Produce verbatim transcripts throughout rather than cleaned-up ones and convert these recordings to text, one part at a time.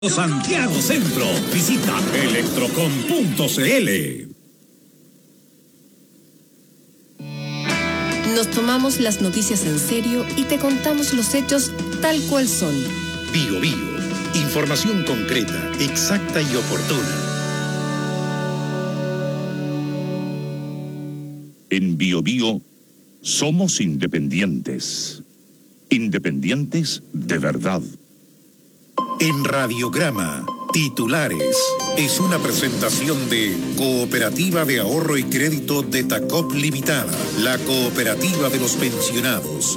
Santiago Centro. Visita electrocom punto c l. Nos tomamos las noticias en serio y te contamos los hechos tal cual son. Bio Bio. Información concreta, exacta y oportuna. En Bio Bio somos independientes. Independientes de verdad. En Radiograma, titulares, es una presentación de Cooperativa de Ahorro y Crédito de Tacop Limitada, la cooperativa de los pensionados.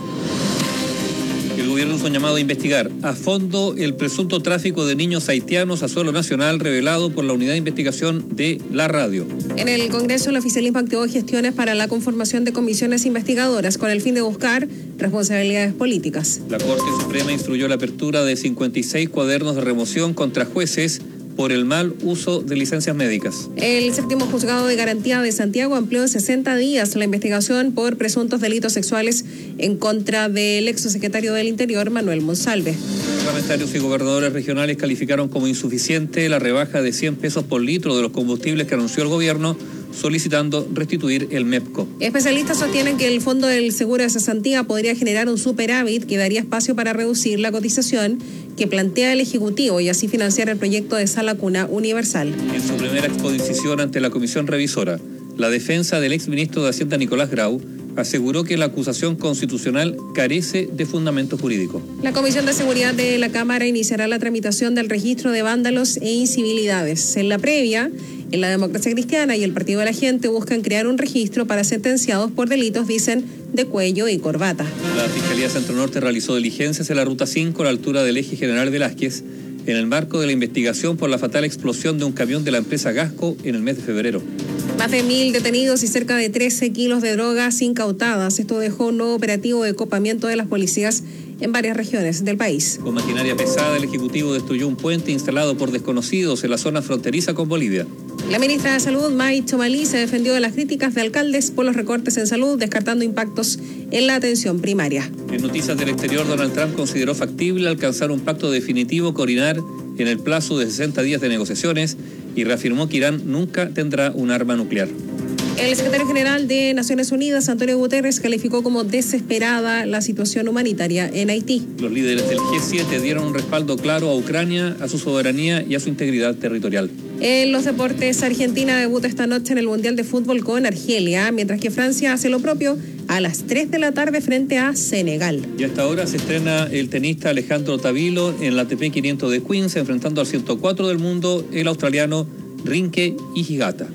El gobierno hizo un llamado a investigar a fondo el presunto tráfico de niños haitianos a suelo nacional revelado por la Unidad de Investigación de la Radio. En el Congreso, el oficialismo activó gestiones para la conformación de comisiones investigadoras con el fin de buscar responsabilidades políticas. La Corte Suprema instruyó la apertura de cincuenta y seis cuadernos de remoción contra jueces por el mal uso de licencias médicas. El séptimo juzgado de garantía de Santiago amplió en sesenta días la investigación por presuntos delitos sexuales en contra del exsecretario del Interior, Manuel Monsalve. Parlamentarios y gobernadores regionales calificaron como insuficiente la rebaja de cien pesos por litro de los combustibles que anunció el gobierno, solicitando restituir el MEPCO. Especialistas sostienen que el Fondo del Seguro de Cesantía podría generar un superávit que daría espacio para reducir la cotización que plantea el Ejecutivo y así financiar el proyecto de Sala Cuna Universal. En su primera exposición ante la Comisión Revisora, la defensa del exministro de Hacienda Nicolás Grau aseguró que la acusación constitucional carece de fundamento jurídico. La Comisión de Seguridad de la Cámara iniciará la tramitación del registro de vándalos e incivilidades. En la previa, en la Democracia Cristiana y el Partido de la Gente buscan crear un registro para sentenciados por delitos, dicen, de cuello y corbata. La Fiscalía Centro Norte realizó diligencias en la Ruta cinco a la altura del eje General Velázquez en el marco de la investigación por la fatal explosión de un camión de la empresa Gasco en el mes de febrero. Más de mil detenidos y cerca de trece kilos de drogas incautadas. Esto dejó un nuevo operativo de copamiento de las policías en varias regiones del país. Con maquinaria pesada, el Ejecutivo destruyó un puente instalado por desconocidos en la zona fronteriza con Bolivia. La ministra de Salud, May Chomalí, se defendió de las críticas de alcaldes por los recortes en salud, descartando impactos en la atención primaria. En noticias del exterior, Donald Trump consideró factible alcanzar un pacto definitivo con Irán en el plazo de sesenta días de negociaciones y reafirmó que Irán nunca tendrá un arma nuclear. El secretario general de Naciones Unidas, Antonio Guterres, calificó como desesperada la situación humanitaria en Haití. Los líderes del G siete dieron un respaldo claro a Ucrania, a su soberanía y a su integridad territorial. En los deportes, Argentina debuta esta noche en el Mundial de Fútbol con Argelia, mientras que Francia hace lo propio a las tres de la tarde frente a Senegal. Y hasta ahora se estrena el tenista Alejandro Tavilo en la A T P quinientos de Queens, enfrentando al ciento cuatro del mundo, el australiano Rinke Higata.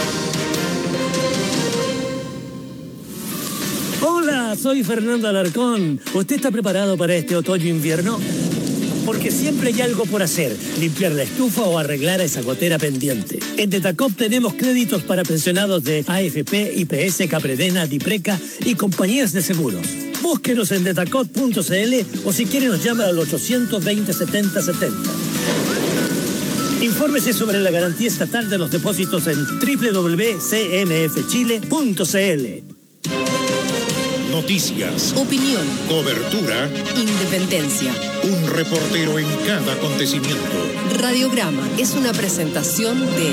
Hola, soy Fernando Alarcón. ¿Usted está preparado para este otoño-invierno? Porque siempre hay algo por hacer, limpiar la estufa o arreglar esa gotera pendiente. En Detacop tenemos créditos para pensionados de A F P, I P S, Capredena, Dipreca y compañías de seguros. Búsquenos en detacop punto c l o si quiere nos llama al ochocientos veinte setenta setenta. Infórmese sobre la garantía estatal de los depósitos en doble u doble u doble u punto c n f chile punto c l. Noticias, Opinión, cobertura, independencia. un reportero en cada acontecimiento. Radiograma es una presentación de...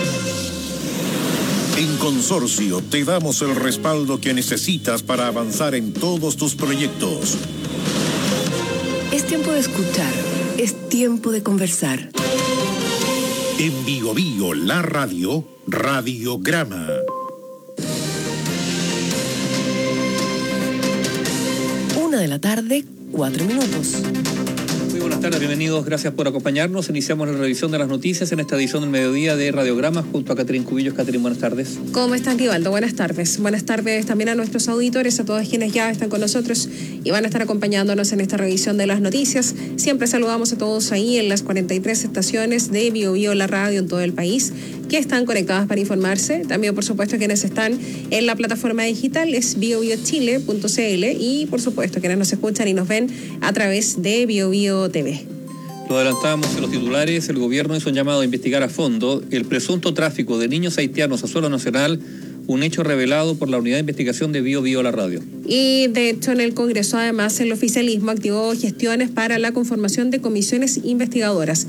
En Consorcio te damos el respaldo que necesitas para avanzar en todos tus proyectos. Es tiempo de escuchar, es tiempo de conversar. En Bio Bio, la radio, Radiograma. Una de la tarde, cuatro minutos. Muy buenas tardes, bienvenidos, gracias por acompañarnos. Iniciamos la revisión de las noticias en esta edición del mediodía de Radiogramas junto a Catherine Cubillos. Catherine, buenas tardes. ¿Cómo están, Rivaldo? Buenas tardes. Buenas tardes también a nuestros auditores, a todos quienes ya están con nosotros y van a estar acompañándonos en esta revisión de las noticias. Siempre saludamos a todos ahí en las cuarenta y tres estaciones de Bio Bio, la radio en todo el país, que están conectadas para informarse. También, por supuesto, quienes están en la plataforma digital es bio bio chile punto c l y, por supuesto, quienes nos escuchan y nos ven a través de Bio Bio T V. Lo adelantábamos en los titulares, el gobierno hizo un llamado a investigar a fondo el presunto tráfico de niños haitianos a suelo nacional, un hecho revelado por la Unidad de Investigación de Bio Bio, la radio. Y de hecho en el Congreso además el oficialismo activó gestiones para la conformación de comisiones investigadoras.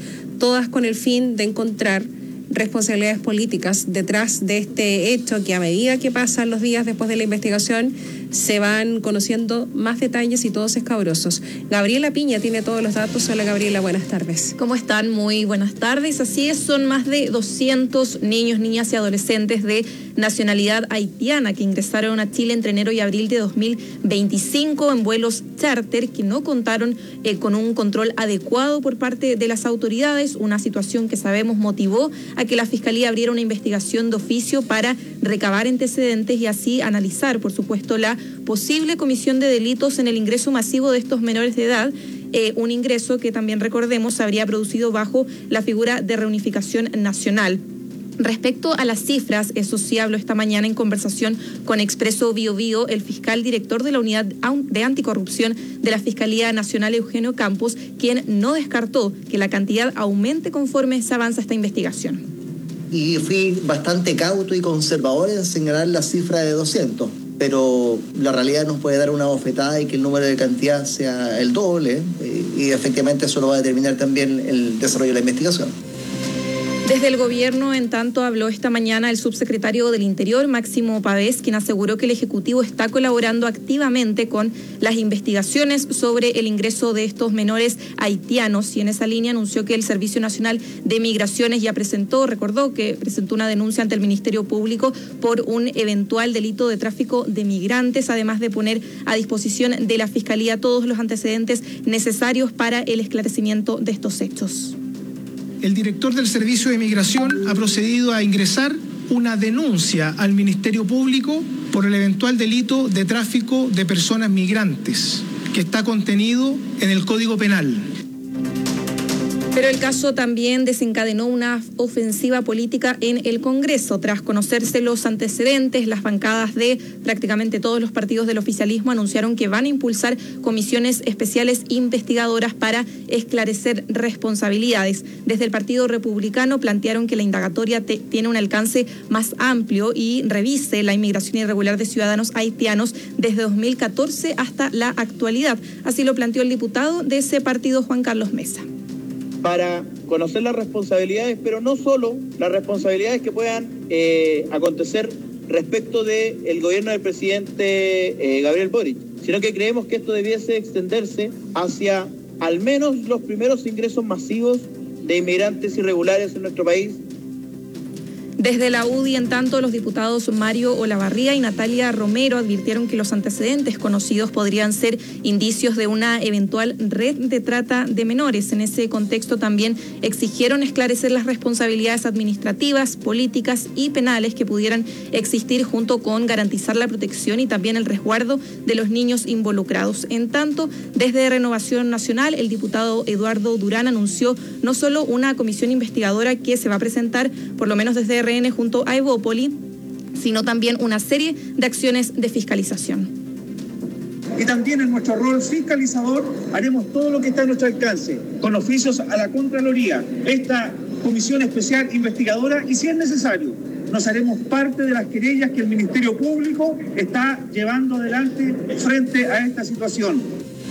todas con el fin de encontrar responsabilidades políticas detrás de este hecho, que a medida que pasan los días después de la investigación se van conociendo más detalles y todos escabrosos. Gabriela Piña tiene todos los datos. Hola Gabriela, buenas tardes. ¿Cómo están? Muy buenas tardes. Así es, son más de doscientos niños, niñas y adolescentes de nacionalidad haitiana que ingresaron a Chile entre enero y abril de dos mil veinticinco en vuelos charter que no contaron eh, con un control adecuado por parte de las autoridades, una situación que sabemos motivó a que la Fiscalía abriera una investigación de oficio para recabar antecedentes y así analizar, por supuesto, la posible comisión de delitos en el ingreso masivo de estos menores de edad, eh, un ingreso que también recordemos se habría producido bajo la figura de reunificación nacional. Respecto a las cifras, eso sí habló esta mañana en conversación con Expreso Bio Bio el fiscal director de la Unidad de Anticorrupción de la Fiscalía Nacional, Eugenio Campos, quien no descartó que la cantidad aumente conforme se avanza esta investigación. Y fui bastante cauto y conservador en señalar la cifra de doscientos, pero la realidad nos puede dar una bofetada y que el número de cantidad sea el doble, y efectivamente eso lo va a determinar también el desarrollo de la investigación. Desde el gobierno, en tanto, habló esta mañana el subsecretario del Interior, Máximo Pavés, quien aseguró que el Ejecutivo está colaborando activamente con las investigaciones sobre el ingreso de estos menores haitianos, y en esa línea anunció que el Servicio Nacional de Migraciones ya presentó, recordó que presentó una denuncia ante el Ministerio Público por un eventual delito de tráfico de migrantes, además de poner a disposición de la Fiscalía todos los antecedentes necesarios para el esclarecimiento de estos hechos. El director del Servicio de Migración ha procedido a ingresar una denuncia al Ministerio Público por el eventual delito de tráfico de personas migrantes, que está contenido en el Código Penal. Pero el caso también desencadenó una ofensiva política en el Congreso. Tras conocerse los antecedentes, las bancadas de prácticamente todos los partidos del oficialismo anunciaron que van a impulsar comisiones especiales investigadoras para esclarecer responsabilidades. Desde el Partido Republicano plantearon que la indagatoria te, tiene un alcance más amplio y revise la inmigración irregular de ciudadanos haitianos desde dos mil catorce hasta la actualidad. Así lo planteó el diputado de ese partido, Juan Carlos Mesa. Para conocer las responsabilidades, pero no solo las responsabilidades que puedan eh, acontecer respecto del gobierno del presidente eh, Gabriel Boric, sino que creemos que esto debiese extenderse hacia al menos los primeros ingresos masivos de inmigrantes irregulares en nuestro país. Desde la U D I, en tanto, los diputados Mario Olavarría y Natalia Romero advirtieron que los antecedentes conocidos podrían ser indicios de una eventual red de trata de menores. En ese contexto también exigieron esclarecer las responsabilidades administrativas, políticas y penales que pudieran existir, junto con garantizar la protección y también el resguardo de los niños involucrados. En tanto, desde Renovación Nacional, el diputado Eduardo Durán anunció no solo una comisión investigadora que se va a presentar, por lo menos desde R N junto a Evópoli, sino también una serie de acciones de fiscalización. Y también en nuestro rol fiscalizador haremos todo lo que está a nuestro alcance, con oficios a la Contraloría, esta comisión especial investigadora, y si es necesario, nos haremos parte de las querellas que el Ministerio Público está llevando adelante frente a esta situación.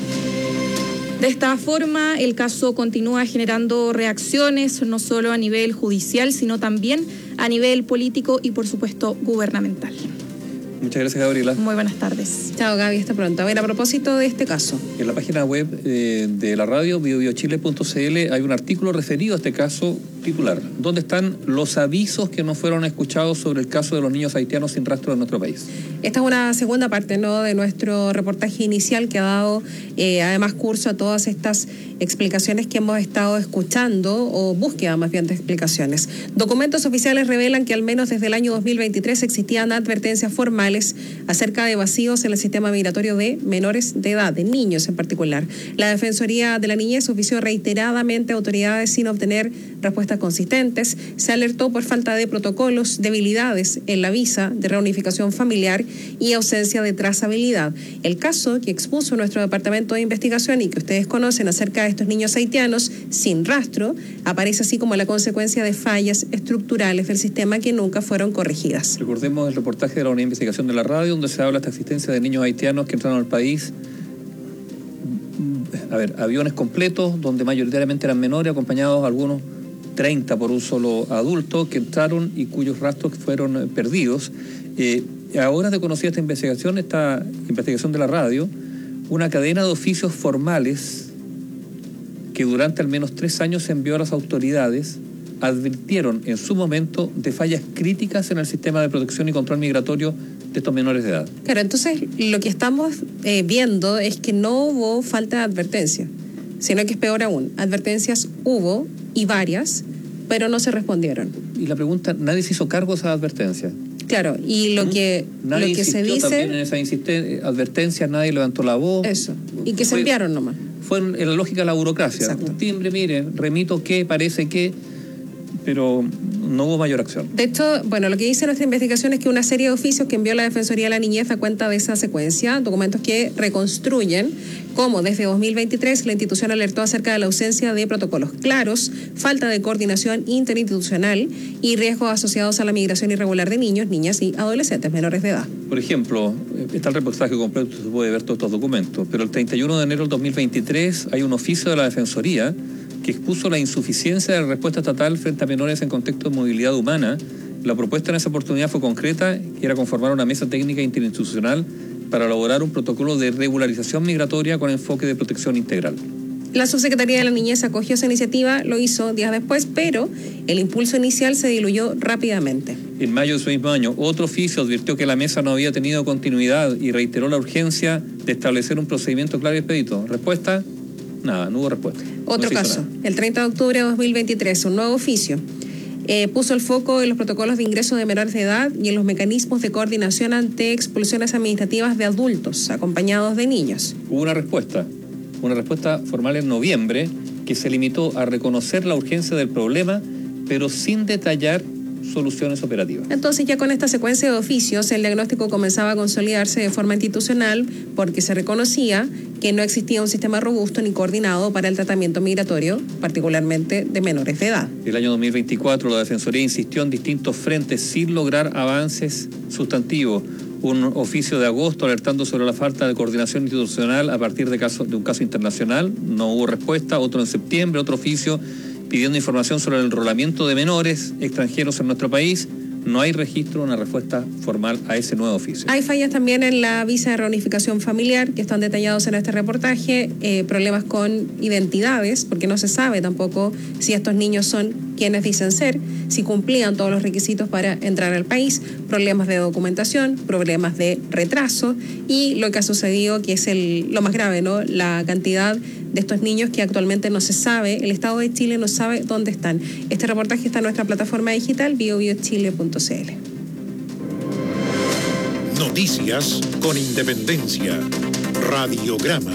De esta forma, el caso continúa generando reacciones, no solo a nivel judicial, sino también a nivel político y, por supuesto, gubernamental. Muchas gracias, Gabriela. Muy buenas tardes. Chao, Gaby, hasta pronto. A ver, a propósito de este caso. En la página web eh, de la radio, bio bio chile punto c l, hay un artículo referido a este caso titular, donde están los avisos que no fueron escuchados sobre el caso de los niños haitianos sin rastro en nuestro país. Esta es una segunda parte, ¿no?, de nuestro reportaje inicial, que ha dado eh, además curso a todas estas explicaciones que hemos estado escuchando, o búsqueda más bien de explicaciones. Documentos oficiales revelan que al menos desde el año dos mil veintitrés existían advertencias formales acerca de vacíos en el sistema migratorio de menores de edad, de niños en particular. La Defensoría de la Niñez ofició reiteradamente a autoridades sin obtener respuestas consistentes. Se alertó por falta de protocolos, debilidades en la visa de reunificación familiar y ausencia de trazabilidad. El caso que expuso nuestro departamento de investigación y que ustedes conocen acerca de estos niños haitianos sin rastro aparece así como la consecuencia de fallas estructurales del sistema que nunca fueron corregidas. Recordemos el reportaje de la Unidad de Investigación de la Radio, donde se habla de esta existencia de niños haitianos que entraron al país. A ver, aviones completos, donde mayoritariamente eran menores, acompañados algunos treinta por un solo adulto que entraron y cuyos rastros fueron perdidos. Eh, ahora de conocida esta investigación, esta investigación de la radio, una cadena de oficios formales que durante al menos tres años se envió a las autoridades advirtieron en su momento de fallas críticas en el sistema de protección y control migratorio de estos menores de edad. Claro, entonces lo que estamos eh, viendo es que no hubo falta de advertencia, sino que es peor aún. Advertencias hubo y varias, pero no se respondieron. Y la pregunta, ¿nadie se hizo cargo de esas advertencias? Claro, y lo que, nadie lo que se dice... también en esas advertencias, nadie levantó la voz. Eso, y que se enviaron nomás. Fue en la lógica de la burocracia. Exacto. Un timbre, mire, remito que, parece que, pero no hubo mayor acción. De hecho, bueno, lo que dice nuestra investigación es que una serie de oficios que envió la Defensoría de la Niñez da cuenta de esa secuencia, documentos que reconstruyen cómo desde dos mil veintitrés la institución alertó acerca de la ausencia de protocolos claros, falta de coordinación interinstitucional y riesgos asociados a la migración irregular de niños, niñas y adolescentes menores de edad. Por ejemplo, está el reportaje completo, se puede ver todos estos documentos, pero el treinta y uno de enero del dos mil veintitrés hay un oficio de la Defensoría que expuso la insuficiencia de la respuesta estatal frente a menores en contexto de movilidad humana. La propuesta en esa oportunidad fue concreta, que era conformar una mesa técnica interinstitucional para elaborar un protocolo de regularización migratoria con enfoque de protección integral. La Subsecretaría de la Niñez acogió esa iniciativa, lo hizo días después, pero el impulso inicial se diluyó rápidamente. En mayo de ese mismo año, otro oficio advirtió que la mesa no había tenido continuidad y reiteró la urgencia de establecer un procedimiento claro y expedito. ¿Respuesta? Nada, no hubo respuesta. Otro no caso, el treinta de octubre de dos mil veintitrés, un nuevo oficio eh, puso el foco en los protocolos de ingreso de menores de edad y en los mecanismos de coordinación ante expulsiones administrativas de adultos acompañados de niños. Hubo una respuesta, una respuesta formal en noviembre que se limitó a reconocer la urgencia del problema, pero sin detallar soluciones operativas. Entonces, ya con esta secuencia de oficios, el diagnóstico comenzaba a consolidarse de forma institucional porque se reconocía que no existía un sistema robusto ni coordinado para el tratamiento migratorio, particularmente de menores de edad. El año dos mil veinticuatro, la Defensoría insistió en distintos frentes sin lograr avances sustantivos. Un oficio de agosto alertando sobre la falta de coordinación institucional a partir de, caso, de un caso internacional, no hubo respuesta. Otro en septiembre, otro oficio pidiendo información sobre el enrolamiento de menores extranjeros en nuestro país. No hay registro, una respuesta formal a ese nuevo oficio. Hay fallas también en la visa de reunificación familiar que están detallados en este reportaje, eh, problemas con identidades, porque no se sabe tampoco si estos niños son quienes dicen ser, si cumplían todos los requisitos para entrar al país, problemas de documentación, problemas de retraso y lo que ha sucedido, que es el, lo más grave, ¿no? La cantidad de estos niños que actualmente no se sabe, el Estado de Chile no sabe dónde están. Este reportaje está en nuestra plataforma digital bio bio chile punto c l. Noticias con independencia. Radiograma.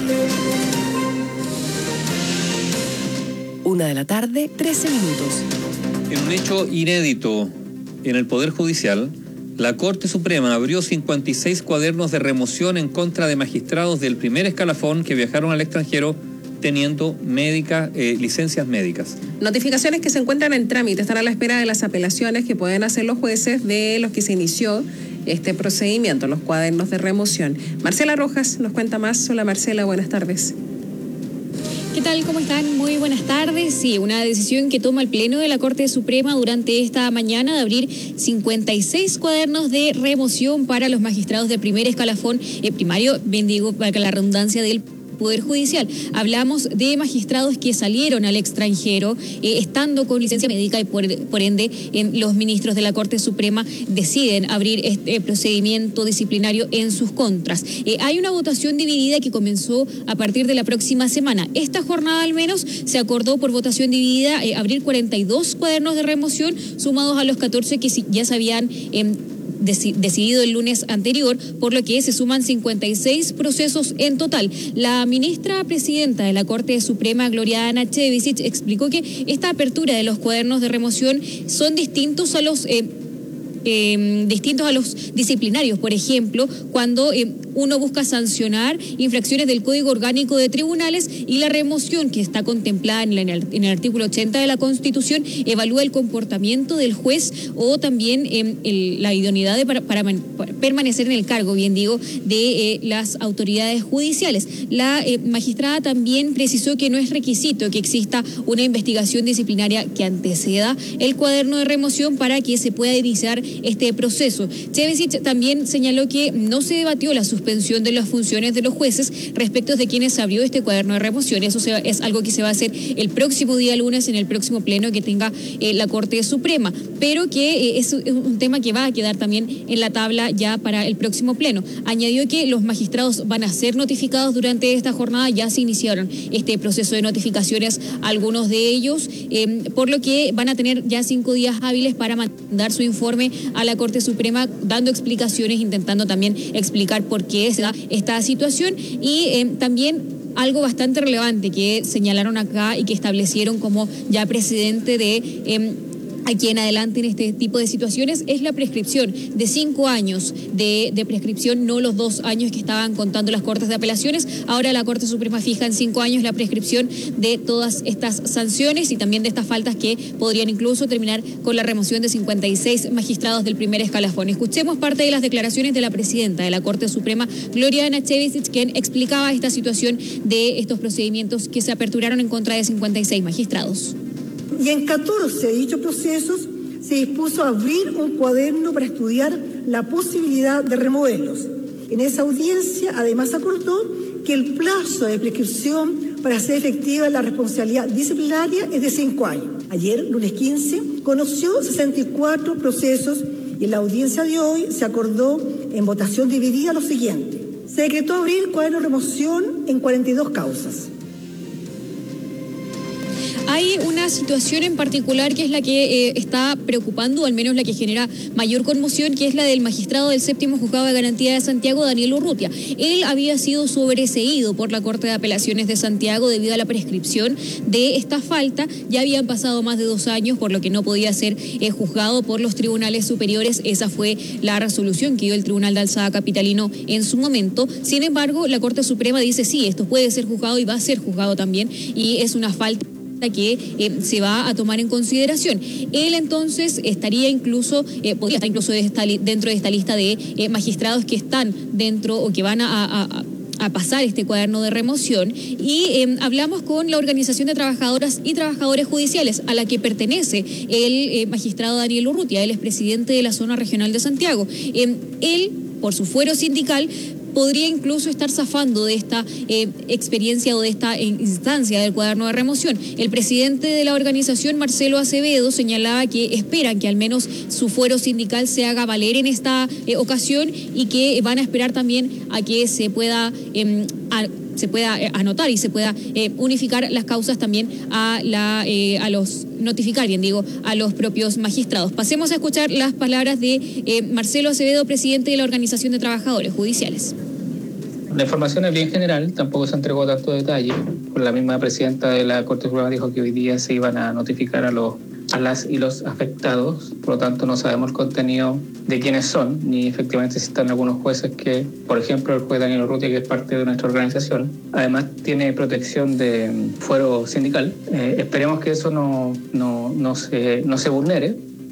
Una de la tarde, trece minutos. En un hecho inédito en el Poder Judicial, la Corte Suprema abrió cincuenta y seis cuadernos de remoción en contra de magistrados del primer escalafón que viajaron al extranjero teniendo médica, eh, licencias médicas. Notificaciones que se encuentran en trámite, están a la espera de las apelaciones que pueden hacer los jueces de los que se inició este procedimiento, los cuadernos de remoción. Marcela Rojas nos cuenta más. Hola Marcela, buenas tardes. ¿Qué tal? ¿Cómo están? Muy buenas tardes. Sí, una decisión que toma el Pleno de la Corte Suprema durante esta mañana de abrir cincuenta y seis cuadernos de remoción para los magistrados de primer escalafón eh, primario, bien digo, para la redundancia del Poder Judicial. Hablamos de magistrados que salieron al extranjero eh, estando con licencia médica y por, por ende en los ministros de la Corte Suprema deciden abrir este procedimiento disciplinario en sus contras. Eh, hay una votación dividida que comenzó a partir de la próxima semana. Esta jornada al menos se acordó por votación dividida eh, abrir cuarenta y dos cuadernos de remoción sumados a los catorce que ya se habían eh, decidido el lunes anterior, por lo que se suman cincuenta y seis procesos en total. La ministra presidenta de la Corte Suprema, Gloriana Chevisic, explicó que esta apertura de los cuadernos de remoción son distintos a los... Eh, Eh, distintos a los disciplinarios, por ejemplo, cuando eh, Uno busca sancionar infracciones del Código Orgánico de Tribunales y la remoción que está contemplada en, la, en, el, en el artículo ochenta de la Constitución evalúa el comportamiento del juez o también eh, el, la idoneidad de para, para, para permanecer en el cargo, bien digo, de eh, las autoridades judiciales. La eh, magistrada también precisó que no es requisito que exista una investigación disciplinaria que anteceda el cuaderno de remoción para que se pueda iniciar este proceso. Chevesic también señaló que no se debatió la suspensión de las funciones de los jueces respecto de quienes abrió este cuaderno de remoción. Eso se va, es algo que se va a hacer el próximo día lunes en el próximo pleno que tenga eh, la Corte Suprema, pero que eh, es un tema que va a quedar también en la tabla ya para el próximo pleno. Añadió que los magistrados van a ser notificados durante esta jornada, ya se iniciaron este proceso de notificaciones algunos de ellos, eh, por lo que van a tener ya cinco días hábiles para mandar su informe a la Corte Suprema, dando explicaciones, intentando también explicar por qué se da esta situación y eh, también algo bastante relevante que señalaron acá y que establecieron como ya precedente de eh, aquí en adelante en este tipo de situaciones es la prescripción de cinco años de, de prescripción, no los dos años que estaban contando las Cortes de Apelaciones. Ahora la Corte Suprema fija en cinco años la prescripción de todas estas sanciones y también de estas faltas que podrían incluso terminar con la remoción de cincuenta y seis magistrados del primer escalafón. Escuchemos parte de las declaraciones de la presidenta de la Corte Suprema, Gloriana Chevesic, quien explicaba esta situación de estos procedimientos que se aperturaron en contra de cincuenta y seis magistrados. Y en catorce de dichos procesos se dispuso a abrir un cuaderno para estudiar la posibilidad de removerlos. En esa audiencia, además, acordó que el plazo de prescripción para hacer efectiva la responsabilidad disciplinaria es de cinco años. Ayer, lunes quince, conoció sesenta y cuatro procesos y en la audiencia de hoy se acordó en votación dividida lo siguiente. Se decretó abrir cuaderno de remoción en cuarenta y dos causas. Hay una situación en particular que es la que eh, está preocupando, o al menos la que genera mayor conmoción, que es la del magistrado del séptimo juzgado de garantía de Santiago, Daniel Urrutia. Él había sido sobreseído por la Corte de Apelaciones de Santiago debido a la prescripción de esta falta. Ya habían pasado más de dos años, por lo que no podía ser eh, juzgado por los tribunales superiores. Esa fue la resolución que dio el Tribunal de Alzada Capitalino en su momento. Sin embargo, la Corte Suprema dice sí, esto puede ser juzgado y va a ser juzgado también, y es una falta que eh, se va a tomar en consideración. Él entonces estaría incluso, eh, podría estar incluso de esta, dentro de esta lista de eh, magistrados que están dentro o que van a, a, a pasar este cuaderno de remoción. Y eh, hablamos con la Organización de Trabajadoras y Trabajadores Judiciales, a la que pertenece el eh, magistrado Daniel Urrutia. Él es presidente de la zona regional de Santiago. Eh, él, por su fuero sindical, podría incluso estar zafando de esta eh, experiencia o de esta instancia del cuaderno de remoción. El presidente de la organización, Marcelo Acevedo, señalaba que esperan que al menos su fuero sindical se haga valer en esta eh, ocasión y que van a esperar también a que se pueda eh, a, se pueda eh, anotar y se pueda eh, unificar las causas también a la eh, a los notificar, bien digo, a los propios magistrados. Pasemos a escuchar las palabras de eh, Marcelo Acevedo, presidente de la Organización de Trabajadores Judiciales. La información es bien general, tampoco se entregó tanto detalle. La misma presidenta de la Corte Suprema dijo que hoy día se iban a notificar a los a las y los afectados, por lo tanto no sabemos el contenido de quiénes son, ni efectivamente si están algunos jueces que, por ejemplo, el juez Daniel Urrutia, que es parte de nuestra organización, además tiene protección de fuero sindical. Eh, esperemos que eso no, no, no, se, no se vulnere.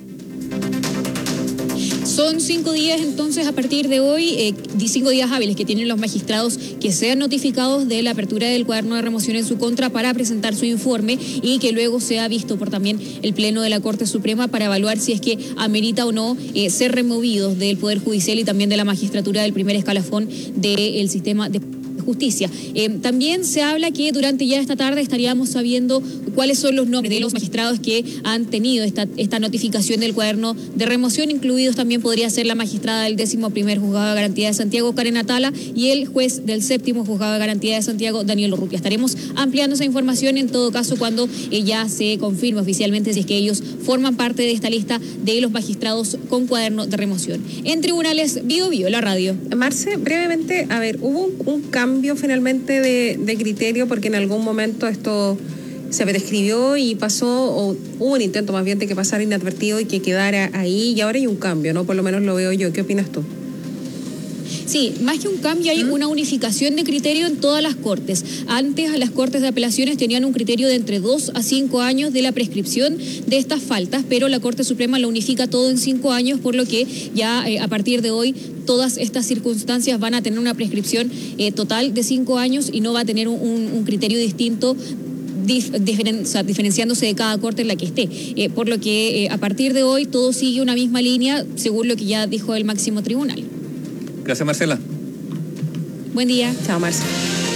Son cinco días entonces a partir de hoy, eh, cinco días hábiles que tienen los magistrados que sean notificados de la apertura del cuaderno de remoción en su contra para presentar su informe y que luego sea visto por también el Pleno de la Corte Suprema para evaluar si es que amerita o no eh, ser removidos del Poder Judicial y también de la magistratura del primer escalafón del sistema de justicia. Eh, también se habla que durante ya esta tarde estaríamos sabiendo cuáles son los nombres de los magistrados que han tenido esta, esta notificación del cuaderno de remoción, incluidos también podría ser la magistrada del décimo primer juzgado de garantía de Santiago, Karen Atala, y el juez del séptimo juzgado de garantía de Santiago, Daniel Urrutia. Estaremos ampliando esa información en todo caso cuando eh, ya se confirme oficialmente si es que ellos forman parte de esta lista de los magistrados con cuaderno de remoción. En Tribunales Bio Bio, la radio. Marce, brevemente, a ver, hubo un, un cambio finalmente de, de criterio porque en algún momento esto se prescribió y pasó, o hubo un intento más bien de que pasara inadvertido y que quedara ahí, y ahora hay un cambio, ¿no? Por lo menos lo veo yo. ¿Qué opinas tú? Sí, más que un cambio hay una unificación de criterio en todas las cortes. Antes a las cortes de apelaciones tenían un criterio de entre dos a cinco años de la prescripción de estas faltas, pero la Corte Suprema lo unifica todo en cinco años, por lo que ya eh, a partir de hoy todas estas circunstancias van a tener una prescripción eh, total de cinco años y no va a tener un, un criterio distinto Dif, diferen, o sea, diferenciándose de cada corte en la que esté. Eh, por lo que eh, a partir de hoy todo sigue una misma línea según lo que ya dijo el máximo tribunal. Gracias, Marcela. Buen día. Chao, Marcela.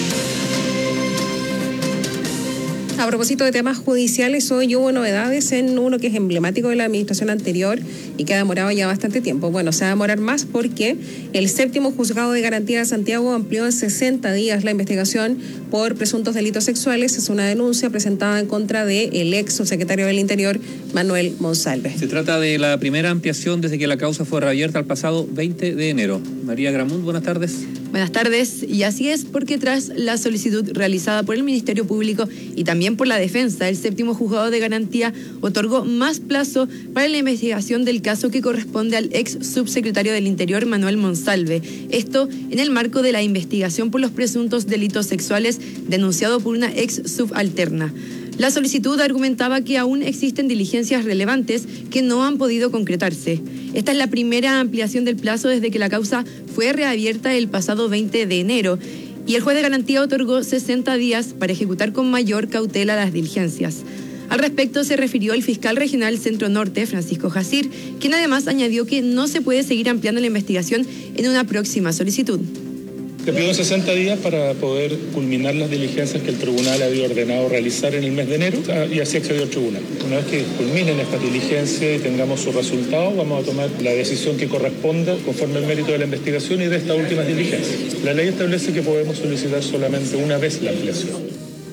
A propósito de temas judiciales, hoy hubo novedades en uno que es emblemático de la administración anterior y que ha demorado ya bastante tiempo. Bueno, se va a demorar más porque el séptimo juzgado de garantía de Santiago amplió en sesenta días la investigación por presuntos delitos sexuales. Es una denuncia presentada en contra del ex subsecretario del Interior, Manuel Monsalve. Se trata de la primera ampliación desde que la causa fue reabierta el pasado veinte de enero. María Gramund, buenas tardes. Buenas tardes, y así es porque tras la solicitud realizada por el Ministerio Público y también por la defensa, el séptimo juzgado de garantía otorgó más plazo para la investigación del caso que corresponde al ex subsecretario del Interior, Manuel Monsalve. Esto en el marco de la investigación por los presuntos delitos sexuales denunciado por una ex subalterna. La solicitud argumentaba que aún existen diligencias relevantes que no han podido concretarse. Esta es la primera ampliación del plazo desde que la causa fue reabierta el pasado veinte de enero y el juez de garantía otorgó sesenta días para ejecutar con mayor cautela las diligencias. Al respecto se refirió el fiscal regional Centro Norte, Francisco Jacir, quien además añadió que no se puede seguir ampliando la investigación en una próxima solicitud. Se pidió sesenta días para poder culminar las diligencias que el tribunal había ordenado realizar en el mes de enero y así accedió el tribunal. Una vez que culminen estas diligencias y tengamos su resultado, vamos a tomar la decisión que corresponda conforme al mérito de la investigación y de estas últimas diligencias. La ley establece que podemos solicitar solamente una vez la ampliación.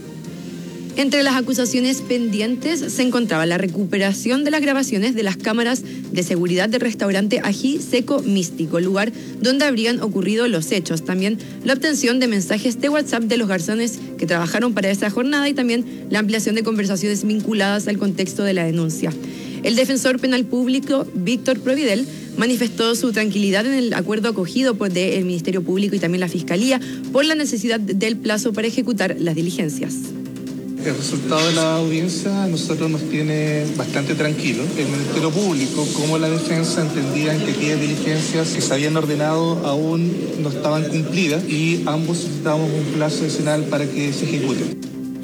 Entre las acusaciones pendientes se encontraba la recuperación de las grabaciones de las cámaras de seguridad del restaurante Ají Seco Místico, lugar donde habrían ocurrido los hechos. También la obtención de mensajes de WhatsApp de los garzones que trabajaron para esa jornada y también la ampliación de conversaciones vinculadas al contexto de la denuncia. El defensor penal público, Víctor Providel, manifestó su tranquilidad en el acuerdo acogido por el Ministerio Público y también la Fiscalía por la necesidad del plazo para ejecutar las diligencias. El resultado de la audiencia a nosotros nos tiene bastante tranquilos. El Ministerio Público como la defensa entendían que aquellas diligencias que se habían ordenado aún no estaban cumplidas y ambos solicitamos un plazo adicional para que se ejecuten.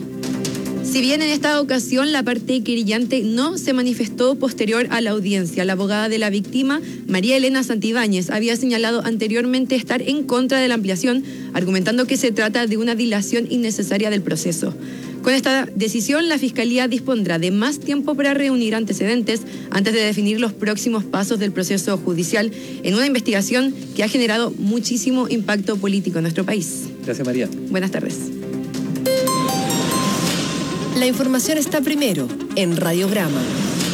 Si bien en esta ocasión la parte querellante no se manifestó posterior a la audiencia, la abogada de la víctima, María Elena Santibáñez, había señalado anteriormente estar en contra de la ampliación, argumentando que se trata de una dilación innecesaria del proceso. Con esta decisión, la Fiscalía dispondrá de más tiempo para reunir antecedentes antes de definir los próximos pasos del proceso judicial en una investigación que ha generado muchísimo impacto político en nuestro país. Gracias, María. Buenas tardes. La información está primero en Radiograma.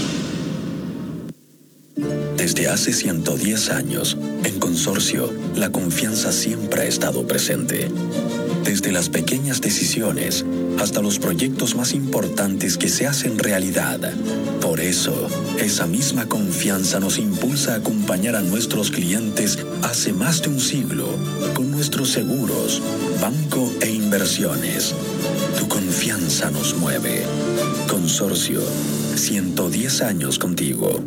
Desde hace ciento diez años, en Consorcio, la confianza siempre ha estado presente. Desde las pequeñas decisiones hasta los proyectos más importantes que se hacen realidad. Por eso, esa misma confianza nos impulsa a acompañar a nuestros clientes hace más de un siglo con nuestros seguros, banco e inversiones. Tu confianza nos mueve. Consorcio, ciento diez años contigo.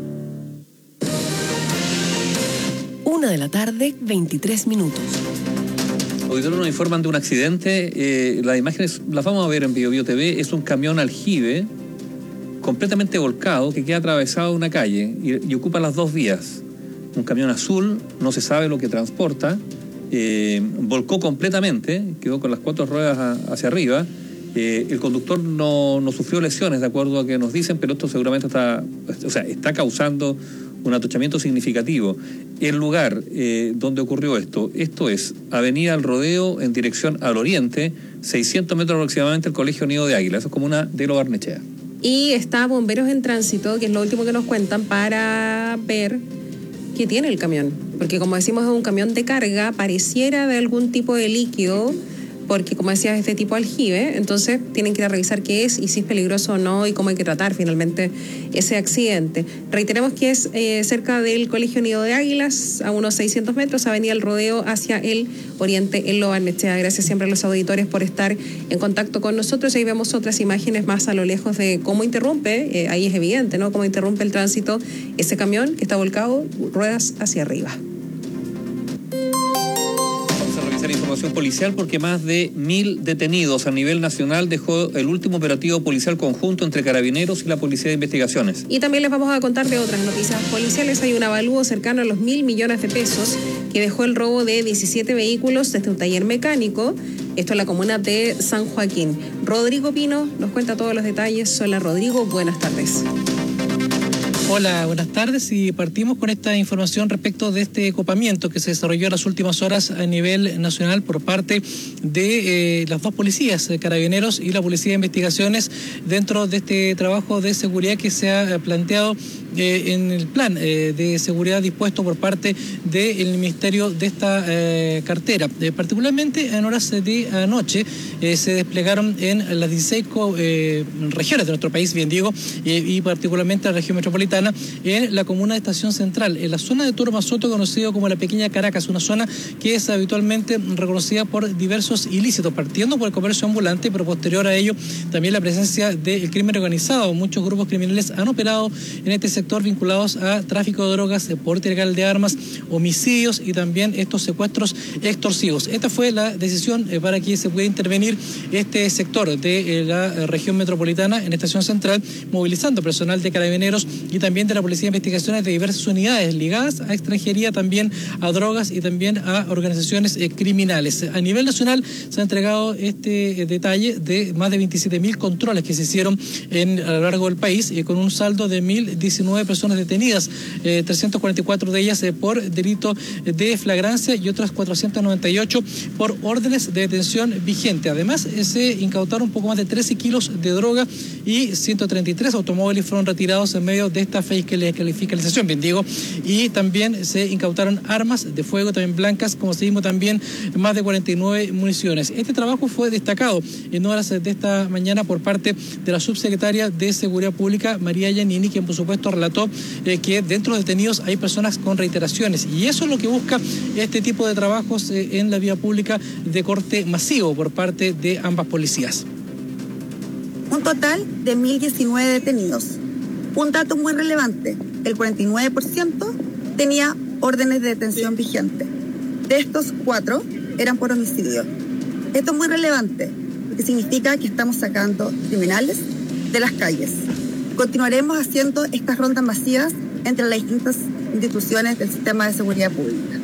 Una de la tarde, veintitrés minutos. Auditores nos informan de un accidente. Eh, las imágenes las vamos a ver en BioBio T V. Es un camión aljibe completamente volcado que queda atravesado una calle y, y ocupa las dos vías. Un camión azul, no se sabe lo que transporta, eh, volcó completamente, quedó con las cuatro ruedas a, hacia arriba. Eh, el conductor no, no sufrió lesiones, de acuerdo a que nos dicen, pero esto seguramente está, o sea, está causando un atochamiento significativo. El lugar eh, donde ocurrió esto, esto es Avenida El Rodeo en dirección al oriente, seiscientos metros aproximadamente el Colegio Nido de Águila, eso es como una de Lo Barnechea. Y está Bomberos en Tránsito, que es lo último que nos cuentan, para ver qué tiene el camión. Porque como decimos es un camión de carga, pareciera de algún tipo de líquido, porque como decías, es de tipo aljibe, entonces tienen que ir a revisar qué es y si es peligroso o no y cómo hay que tratar finalmente ese accidente. Reiteremos que es eh, cerca del Colegio Nido de Águilas, a unos seiscientos metros, Avenida El Rodeo hacia el oriente en Lo Barnechea. Gracias siempre a los auditores por estar en contacto con nosotros. Ahí vemos otras imágenes más a lo lejos de cómo interrumpe, eh, ahí es evidente, ¿no? Cómo interrumpe el tránsito ese camión que está volcado, ruedas hacia arriba. Información policial porque más de mil detenidos a nivel nacional dejó el último operativo policial conjunto entre Carabineros y la Policía de Investigaciones. Y también les vamos a contar de otras noticias policiales. Hay un avalúo cercano a los mil millones de pesos que dejó el robo de diecisiete vehículos desde un taller mecánico. Esto en la comuna de San Joaquín. Rodrigo Pino nos cuenta todos los detalles. Hola Rodrigo, buenas tardes. Hola, buenas tardes y partimos con esta información respecto de este copamiento que se desarrolló en las últimas horas a nivel nacional por parte de eh, las dos policías, Carabineros y la Policía de Investigaciones, dentro de este trabajo de seguridad que se ha planteado eh, en el plan eh, de seguridad dispuesto por parte del Ministerio de esta eh, cartera. Eh, particularmente en horas de anoche eh, se desplegaron en las dieciséis eh, regiones de nuestro país, bien digo, eh, y particularmente la región metropolitana, en la comuna de Estación Central, en la zona de Toro Mazoto, conocido como la Pequeña Caracas, una zona que es habitualmente reconocida por diversos ilícitos, partiendo por el comercio ambulante, pero posterior a ello también la presencia del crimen organizado. Muchos grupos criminales han operado en este sector vinculados a tráfico de drogas, porte ilegal de armas, homicidios y también estos secuestros extorsivos. Esta fue la decisión eh, para que se pueda intervenir este sector de eh, la región metropolitana en Estación Central, movilizando personal de Carabineros y también de la Policía de Investigaciones de diversas unidades ligadas a extranjería, también a drogas y también a organizaciones eh, criminales. A nivel nacional se ha entregado este eh, detalle de más de veintisiete mil controles que se hicieron en, a lo largo del país, eh, con un saldo de mil diecinueve personas detenidas, eh, trescientas cuarenta y cuatro de ellas eh, por delito de flagrancia y otras cuatrocientas noventa y ocho por órdenes de detención vigente. Además, eh, se incautaron un poco más de trece kilos de droga y ciento treinta y tres automóviles fueron retirados en medio de esta fiscalización, bien digo, y también se incautaron armas de fuego, también blancas, como se dijo, también más de cuarenta y nueve municiones. Este trabajo fue destacado en horas de esta mañana por parte de la subsecretaria de Seguridad Pública, María Giannini, quien por supuesto relató eh, que dentro de detenidos hay personas con reiteraciones, y eso es lo que busca este tipo de trabajos eh, en la vía pública de corte masivo por parte de ambas policías. Un total de mil diecinueve detenidos. Un dato muy relevante, el cuarenta y nueve por ciento tenía órdenes de detención vigentes. De estos, cuatro eran por homicidio. Esto es muy relevante, porque significa que estamos sacando criminales de las calles. Continuaremos haciendo estas rondas masivas entre las distintas instituciones del sistema de seguridad pública.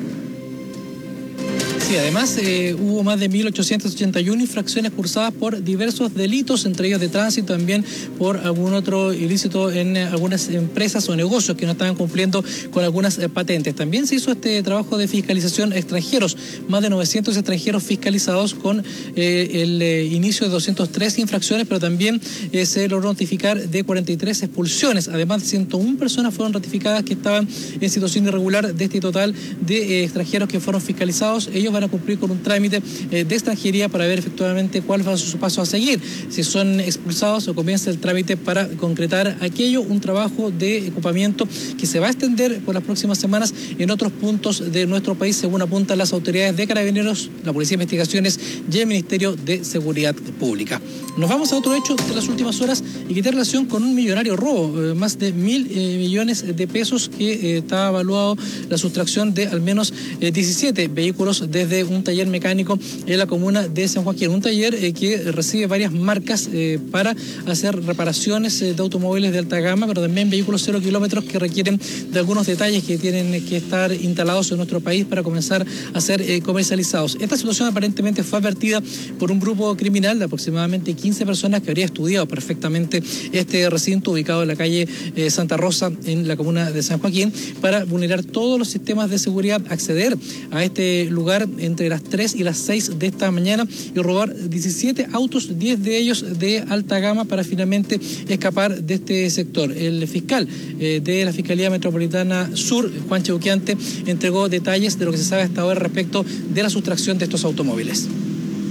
Sí, además eh, hubo más de mil ochocientas ochenta y una infracciones cursadas por diversos delitos, entre ellos de tránsito, también por algún otro ilícito en eh, algunas empresas o negocios que no estaban cumpliendo con algunas eh, patentes. También se hizo este trabajo de fiscalización a extranjeros, más de novecientos extranjeros fiscalizados con eh, el eh, inicio de doscientas tres infracciones, pero también eh, se logró notificar de cuarenta y tres expulsiones. Además, ciento una personas fueron ratificadas que estaban en situación irregular. De este total de eh, extranjeros que fueron fiscalizados, ellos van a cumplir con un trámite eh, de extranjería para ver efectivamente cuál va a ser su paso a seguir, si son expulsados o comienza el trámite para concretar aquello, un trabajo de ocupamiento que se va a extender por las próximas semanas en otros puntos de nuestro país, según apuntan las autoridades de Carabineros, la Policía de Investigaciones y el Ministerio de Seguridad Pública. Nos vamos a otro hecho de las últimas horas y que tiene relación con un millonario robo, eh, más de mil eh, millones de pesos que eh, está evaluado la sustracción de al menos eh, diecisiete vehículos desde un taller mecánico en la comuna de San Joaquín, un taller eh, que recibe varias marcas eh, para hacer reparaciones eh, de automóviles de alta gama, pero también vehículos cero kilómetros que requieren de algunos detalles que tienen que estar instalados en nuestro país para comenzar a ser eh, comercializados. Esta situación aparentemente fue advertida por un grupo criminal de aproximadamente quince personas que habría estudiado perfectamente este recinto ubicado en la calle eh, Santa Rosa en la comuna de San Joaquín para vulnerar todos los sistemas de seguridad, acceder a este lugar entre las tres y las seis de esta mañana y robar diecisiete autos, diez de ellos de alta gama, para finalmente escapar de este sector. El fiscal eh, de la Fiscalía Metropolitana Sur, Juan Cheuquiante, entregó detalles de lo que se sabe hasta ahora respecto de la sustracción de estos automóviles.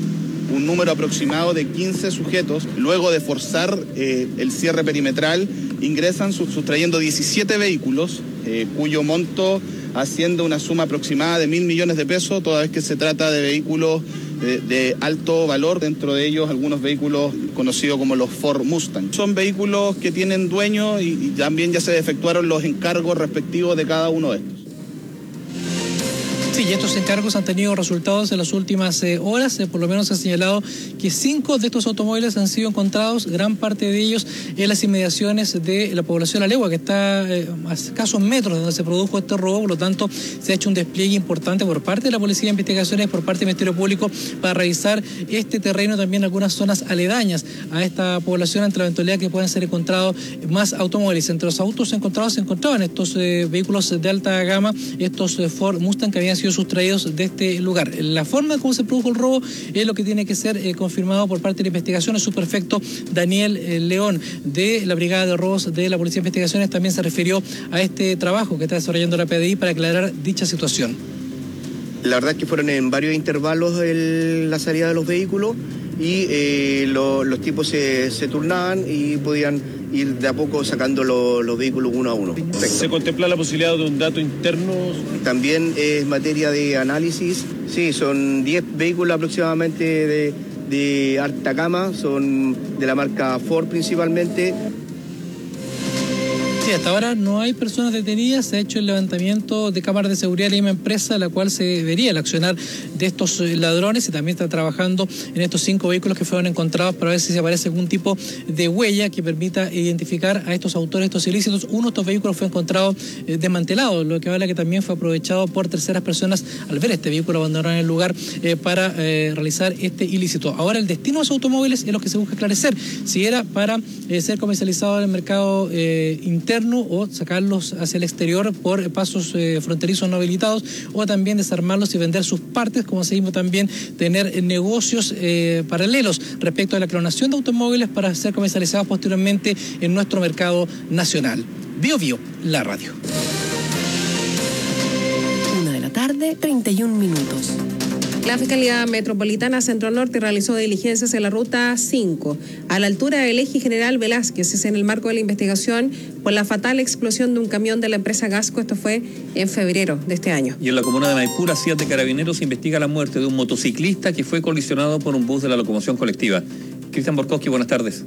un número aproximado de quince sujetos. Luego de forzar eh, el cierre perimetral, ingresan sustrayendo diecisiete vehículos, eh, cuyo monto asciende a una suma aproximada de mil millones de pesos, toda vez que se trata de vehículos de, de alto valor, dentro de ellos algunos vehículos conocidos como los Ford Mustang. Son vehículos que tienen dueños y, y también ya se efectuaron los encargos respectivos de cada uno de estos. Sí, y estos encargos han tenido resultados en las últimas eh, horas. Eh, por lo menos se ha señalado que cinco de estos automóviles han sido encontrados, gran parte de ellos en las inmediaciones de la población La Legua, que está eh, a escasos metros de donde se produjo este robo. Por lo tanto, se ha hecho un despliegue importante por parte de la Policía de Investigaciones, por parte del Ministerio Público, para revisar este terreno y también algunas zonas aledañas a esta población ante la eventualidad que puedan ser encontrados más automóviles. Entre los autos encontrados se encontraban estos eh, vehículos de alta gama, estos eh, Ford Mustang que habían sido sustraídos de este lugar. La forma como se produjo el robo es lo que tiene que ser eh, confirmado por parte de la investigación. El subprefecto Daniel eh, León de la Brigada de Robos de la Policía de Investigaciones también se refirió a este trabajo que está desarrollando la P D I para aclarar dicha situación. La verdad es que fueron en varios intervalos el, la salida de los vehículos y eh, lo, los tipos se, se turnaban y podían ir de a poco sacando lo, los vehículos uno a uno. Perfecto. ¿Se contempla la posibilidad de un dato interno? También es materia de análisis. Sí, son diez vehículos aproximadamente de, de alta gama, son de la marca Ford principalmente. Sí, hasta ahora no hay personas detenidas. Se ha hecho el levantamiento de cámaras de seguridad de la misma empresa, la cual se vería el accionar de estos ladrones, y también está trabajando en estos cinco vehículos que fueron encontrados para ver si se aparece algún tipo de huella que permita identificar a estos autores de estos ilícitos. Uno de estos vehículos fue encontrado eh, desmantelado, lo que habla que también fue aprovechado por terceras personas al ver este vehículo abandonado en el lugar eh, para eh, realizar este ilícito. Ahora el destino de los automóviles es lo que se busca esclarecer, si era para eh, ser comercializado en el mercado eh, interno o sacarlos hacia el exterior por pasos eh, fronterizos no habilitados, o también desarmarlos y vender sus partes, como se dice, también tener eh, negocios eh, paralelos respecto a la clonación de automóviles para ser comercializados posteriormente en nuestro mercado nacional. Bio Bio, la radio. Una de la tarde, treinta y un minutos. La Fiscalía Metropolitana Centro Norte realizó diligencias en la Ruta cinco, a la altura del eje General Velázquez. Es en el marco de la investigación por la fatal explosión de un camión de la empresa Gasco. Esto fue en febrero de este año. Y en la comuna de Maipú, la C I A de Carabineros investiga la muerte de un motociclista que fue colisionado por un bus de la locomoción colectiva. Cristian Borkowski, buenas tardes.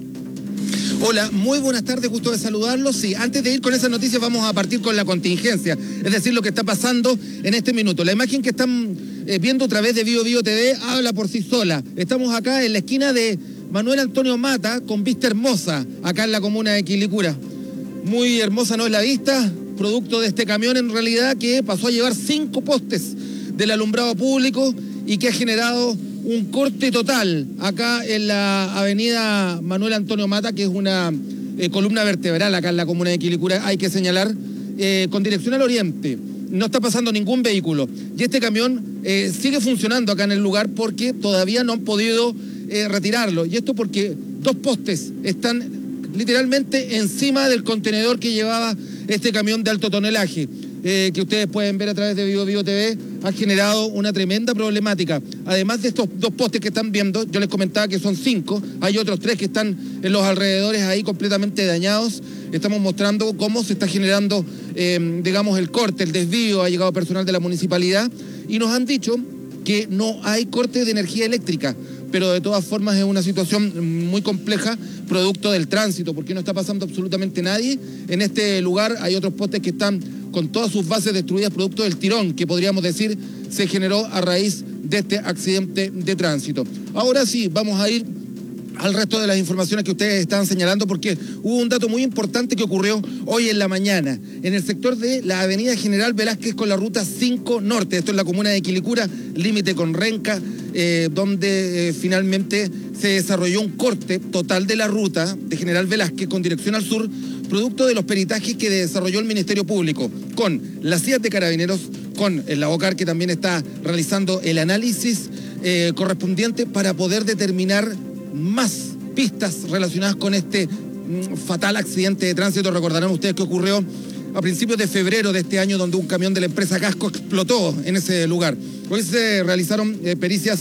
Hola, muy buenas tardes, gusto de saludarlos. Sí, antes de ir con esas noticias vamos a partir con la contingencia, es decir, lo que está pasando en este minuto. La imagen que están eh, viendo a través de Bio Bio T V habla por sí sola. Estamos acá en la esquina de Manuel Antonio Mata con vista hermosa, acá en la comuna de Quilicura. Muy hermosa no es la vista, producto de este camión en realidad que pasó a llevar cinco postes del alumbrado público y que ha generado un corte total acá en la avenida Manuel Antonio Mata, que es una eh, columna vertebral acá en la comuna de Quilicura, hay que señalar, eh, con dirección al oriente. No está pasando ningún vehículo. Y este camión eh, sigue funcionando acá en el lugar porque todavía no han podido eh, retirarlo. Y esto porque dos postes están literalmente encima del contenedor que llevaba este camión de alto tonelaje. Eh, que ustedes pueden ver a través de Bio Bio T V, ha generado una tremenda problemática. Además de estos dos postes que están viendo, yo les comentaba que son cinco, hay otros tres que están en los alrededores ahí completamente dañados. Estamos mostrando cómo se está generando, eh, digamos, el corte, el desvío. Ha llegado personal de la municipalidad y nos han dicho que no hay corte de energía eléctrica, pero de todas formas es una situación muy compleja, producto del tránsito, porque no está pasando absolutamente nadie. En este lugar hay otros postes que están con todas sus bases destruidas, producto del tirón que podríamos decir se generó a raíz de este accidente de tránsito. Ahora sí, vamos a ir al resto de las informaciones que ustedes están señalando, porque hubo un dato muy importante que ocurrió hoy en la mañana en el sector de la avenida General Velázquez con la ruta cinco Norte. Esto es la comuna de Quilicura, límite con Renca, eh, donde eh, finalmente se desarrolló un corte total de la ruta de General Velázquez con dirección al sur, producto de los peritajes que desarrolló el Ministerio Público con la C I A de Carabineros, con el ABOCAR, que también está realizando el análisis eh, correspondiente para poder determinar más pistas relacionadas con este mm, fatal accidente de tránsito. Recordarán ustedes que ocurrió a principios de febrero de este año, donde un camión de la empresa Gasco explotó en ese lugar. Hoy se realizaron eh, pericias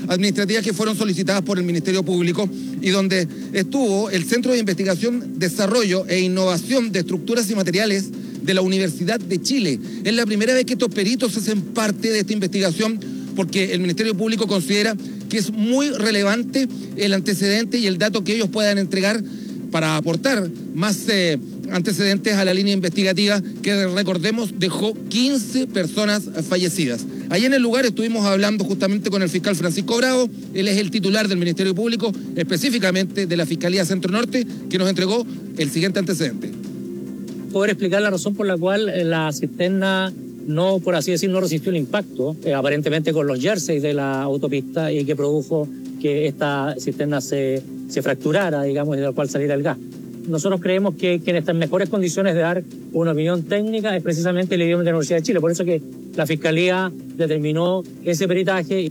administrativas que fueron solicitadas por el Ministerio Público y donde estuvo el Centro de Investigación, Desarrollo e Innovación de Estructuras y Materiales de la Universidad de Chile. Es la primera vez que estos peritos hacen parte de esta investigación porque el Ministerio Público considera que es muy relevante el antecedente y el dato que ellos puedan entregar para aportar más eh, antecedentes a la línea investigativa que, recordemos, dejó quince personas fallecidas. Ahí en el lugar estuvimos hablando justamente con el fiscal Francisco Bravo, él es el titular del Ministerio Público, específicamente de la Fiscalía Centro Norte, que nos entregó el siguiente antecedente. Poder explicar la razón por la cual la cisterna no, por así decirlo, no resistió el impacto, eh, aparentemente con los jerseys de la autopista, y que produjo que esta cisterna se, se fracturara, digamos, y de la cual saliera el gas. Nosotros creemos que quien está en mejores condiciones de dar una opinión técnica es precisamente el idioma de la Universidad de Chile. Por eso que la Fiscalía determinó ese peritaje.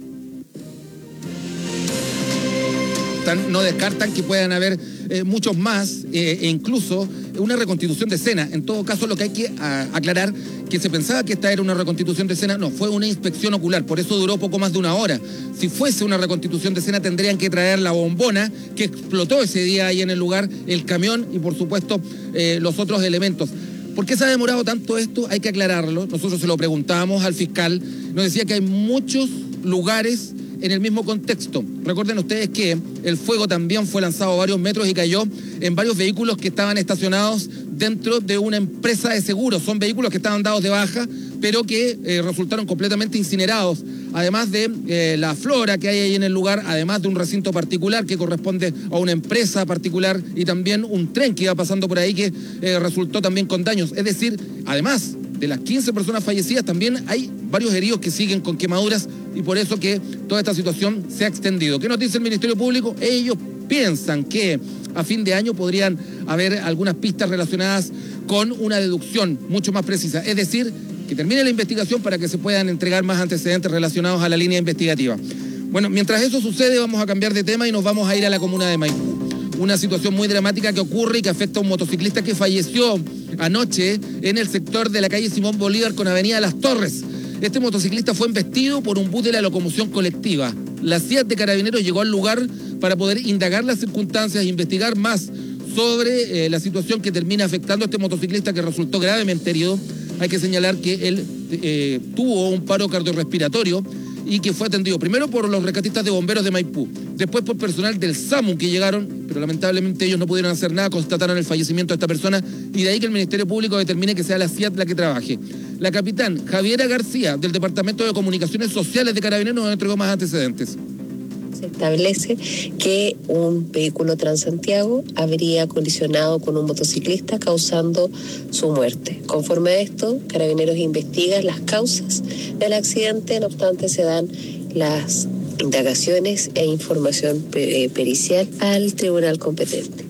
No descartan que puedan haber eh, muchos más eh, e incluso una reconstitución de escena. En todo caso, lo que hay que a, aclarar que se pensaba que esta era una reconstitución de escena, no, fue una inspección ocular, por eso duró poco más de una hora. Si fuese una reconstitución de escena tendrían que traer la bombona que explotó ese día ahí en el lugar, el camión y por supuesto eh, los otros elementos. ¿Por qué se ha demorado tanto esto? Hay que aclararlo. Nosotros se lo preguntábamos al fiscal, nos decía que hay muchos lugares en el mismo contexto. Recuerden ustedes que el fuego también fue lanzado a varios metros y cayó en varios vehículos que estaban estacionados dentro de una empresa de seguros. Son vehículos que estaban dados de baja, pero que eh, resultaron completamente incinerados. Además de eh, la flora que hay ahí en el lugar, además de un recinto particular que corresponde a una empresa particular y también un tren que iba pasando por ahí que eh, resultó también con daños. Es decir, además de las quince personas fallecidas, también hay varios heridos que siguen con quemaduras y por eso que toda esta situación se ha extendido. ¿Qué nos dice el Ministerio Público? Ellos piensan que a fin de año podrían haber algunas pistas relacionadas con una deducción mucho más precisa. Es decir, que termine la investigación para que se puedan entregar más antecedentes relacionados a la línea investigativa. Bueno, mientras eso sucede, vamos a cambiar de tema y nos vamos a ir a la comuna de Maipú. Una situación muy dramática que ocurre y que afecta a un motociclista que falleció anoche en el sector de la calle Simón Bolívar con Avenida Las Torres. Este motociclista fue embestido por un bus de la locomoción colectiva. La C I A T de Carabineros llegó al lugar para poder indagar las circunstancias e investigar más sobre eh, la situación que termina afectando a este motociclista que resultó gravemente herido. Hay que señalar que él eh, tuvo un paro cardiorrespiratorio y que fue atendido primero por los rescatistas de bomberos de Maipú, después por personal del SAMU que llegaron, pero lamentablemente ellos no pudieron hacer nada, constataron el fallecimiento de esta persona y de ahí que el Ministerio Público determine que sea la C I A T la que trabaje. La capitán Javiera García del Departamento de Comunicaciones Sociales de Carabineros nos entregó más antecedentes. Se establece que un vehículo Transantiago habría colisionado con un motociclista causando su muerte. Conforme a esto, Carabineros investiga las causas del accidente, no obstante se dan las indagaciones e información pericial al tribunal competente.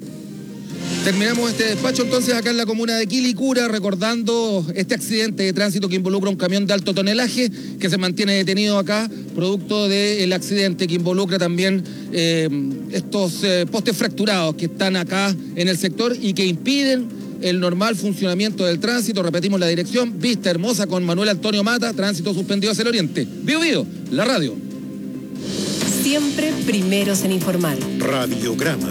Terminamos este despacho entonces acá en la comuna de Quilicura, recordando este accidente de tránsito que involucra un camión de alto tonelaje que se mantiene detenido acá, producto del accidente que involucra también eh, estos eh, postes fracturados que están acá en el sector y que impiden el normal funcionamiento del tránsito. Repetimos la dirección, Vista Hermosa con Manuel Antonio Mata, tránsito suspendido hacia el oriente. Bio Bio, la radio. Siempre primeros en informar. Radiograma.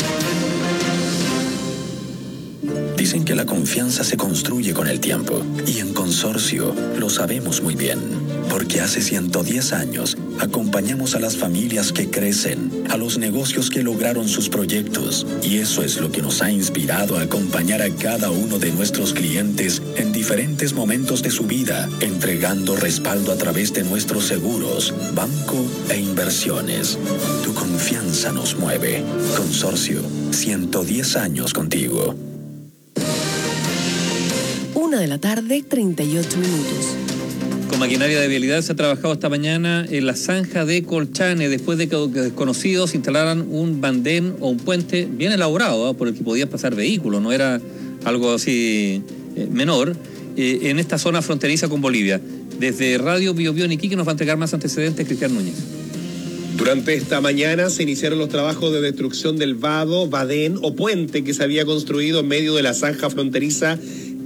Dicen que la confianza se construye con el tiempo y en Consorcio lo sabemos muy bien, porque hace ciento diez años acompañamos a las familias que crecen, a los negocios que lograron sus proyectos y eso es lo que nos ha inspirado a acompañar a cada uno de nuestros clientes en diferentes momentos de su vida, entregando respaldo a través de nuestros seguros, banco e inversiones. Tu confianza nos mueve. Consorcio, ciento diez años contigo. Una de la tarde, treinta y ocho minutos. Con maquinaria de vialidad se ha trabajado esta mañana en la zanja de Colchane después de que desconocidos instalaran un bandén o un puente bien elaborado, ¿eh? por el que podían pasar vehículos, no era algo así eh, menor, eh, en esta zona fronteriza con Bolivia. Desde Radio Bio Bio en Iquique nos va a entregar más antecedentes Cristian Núñez. Durante esta mañana se iniciaron los trabajos de destrucción del vado, badén o puente que se había construido en medio de la zanja fronteriza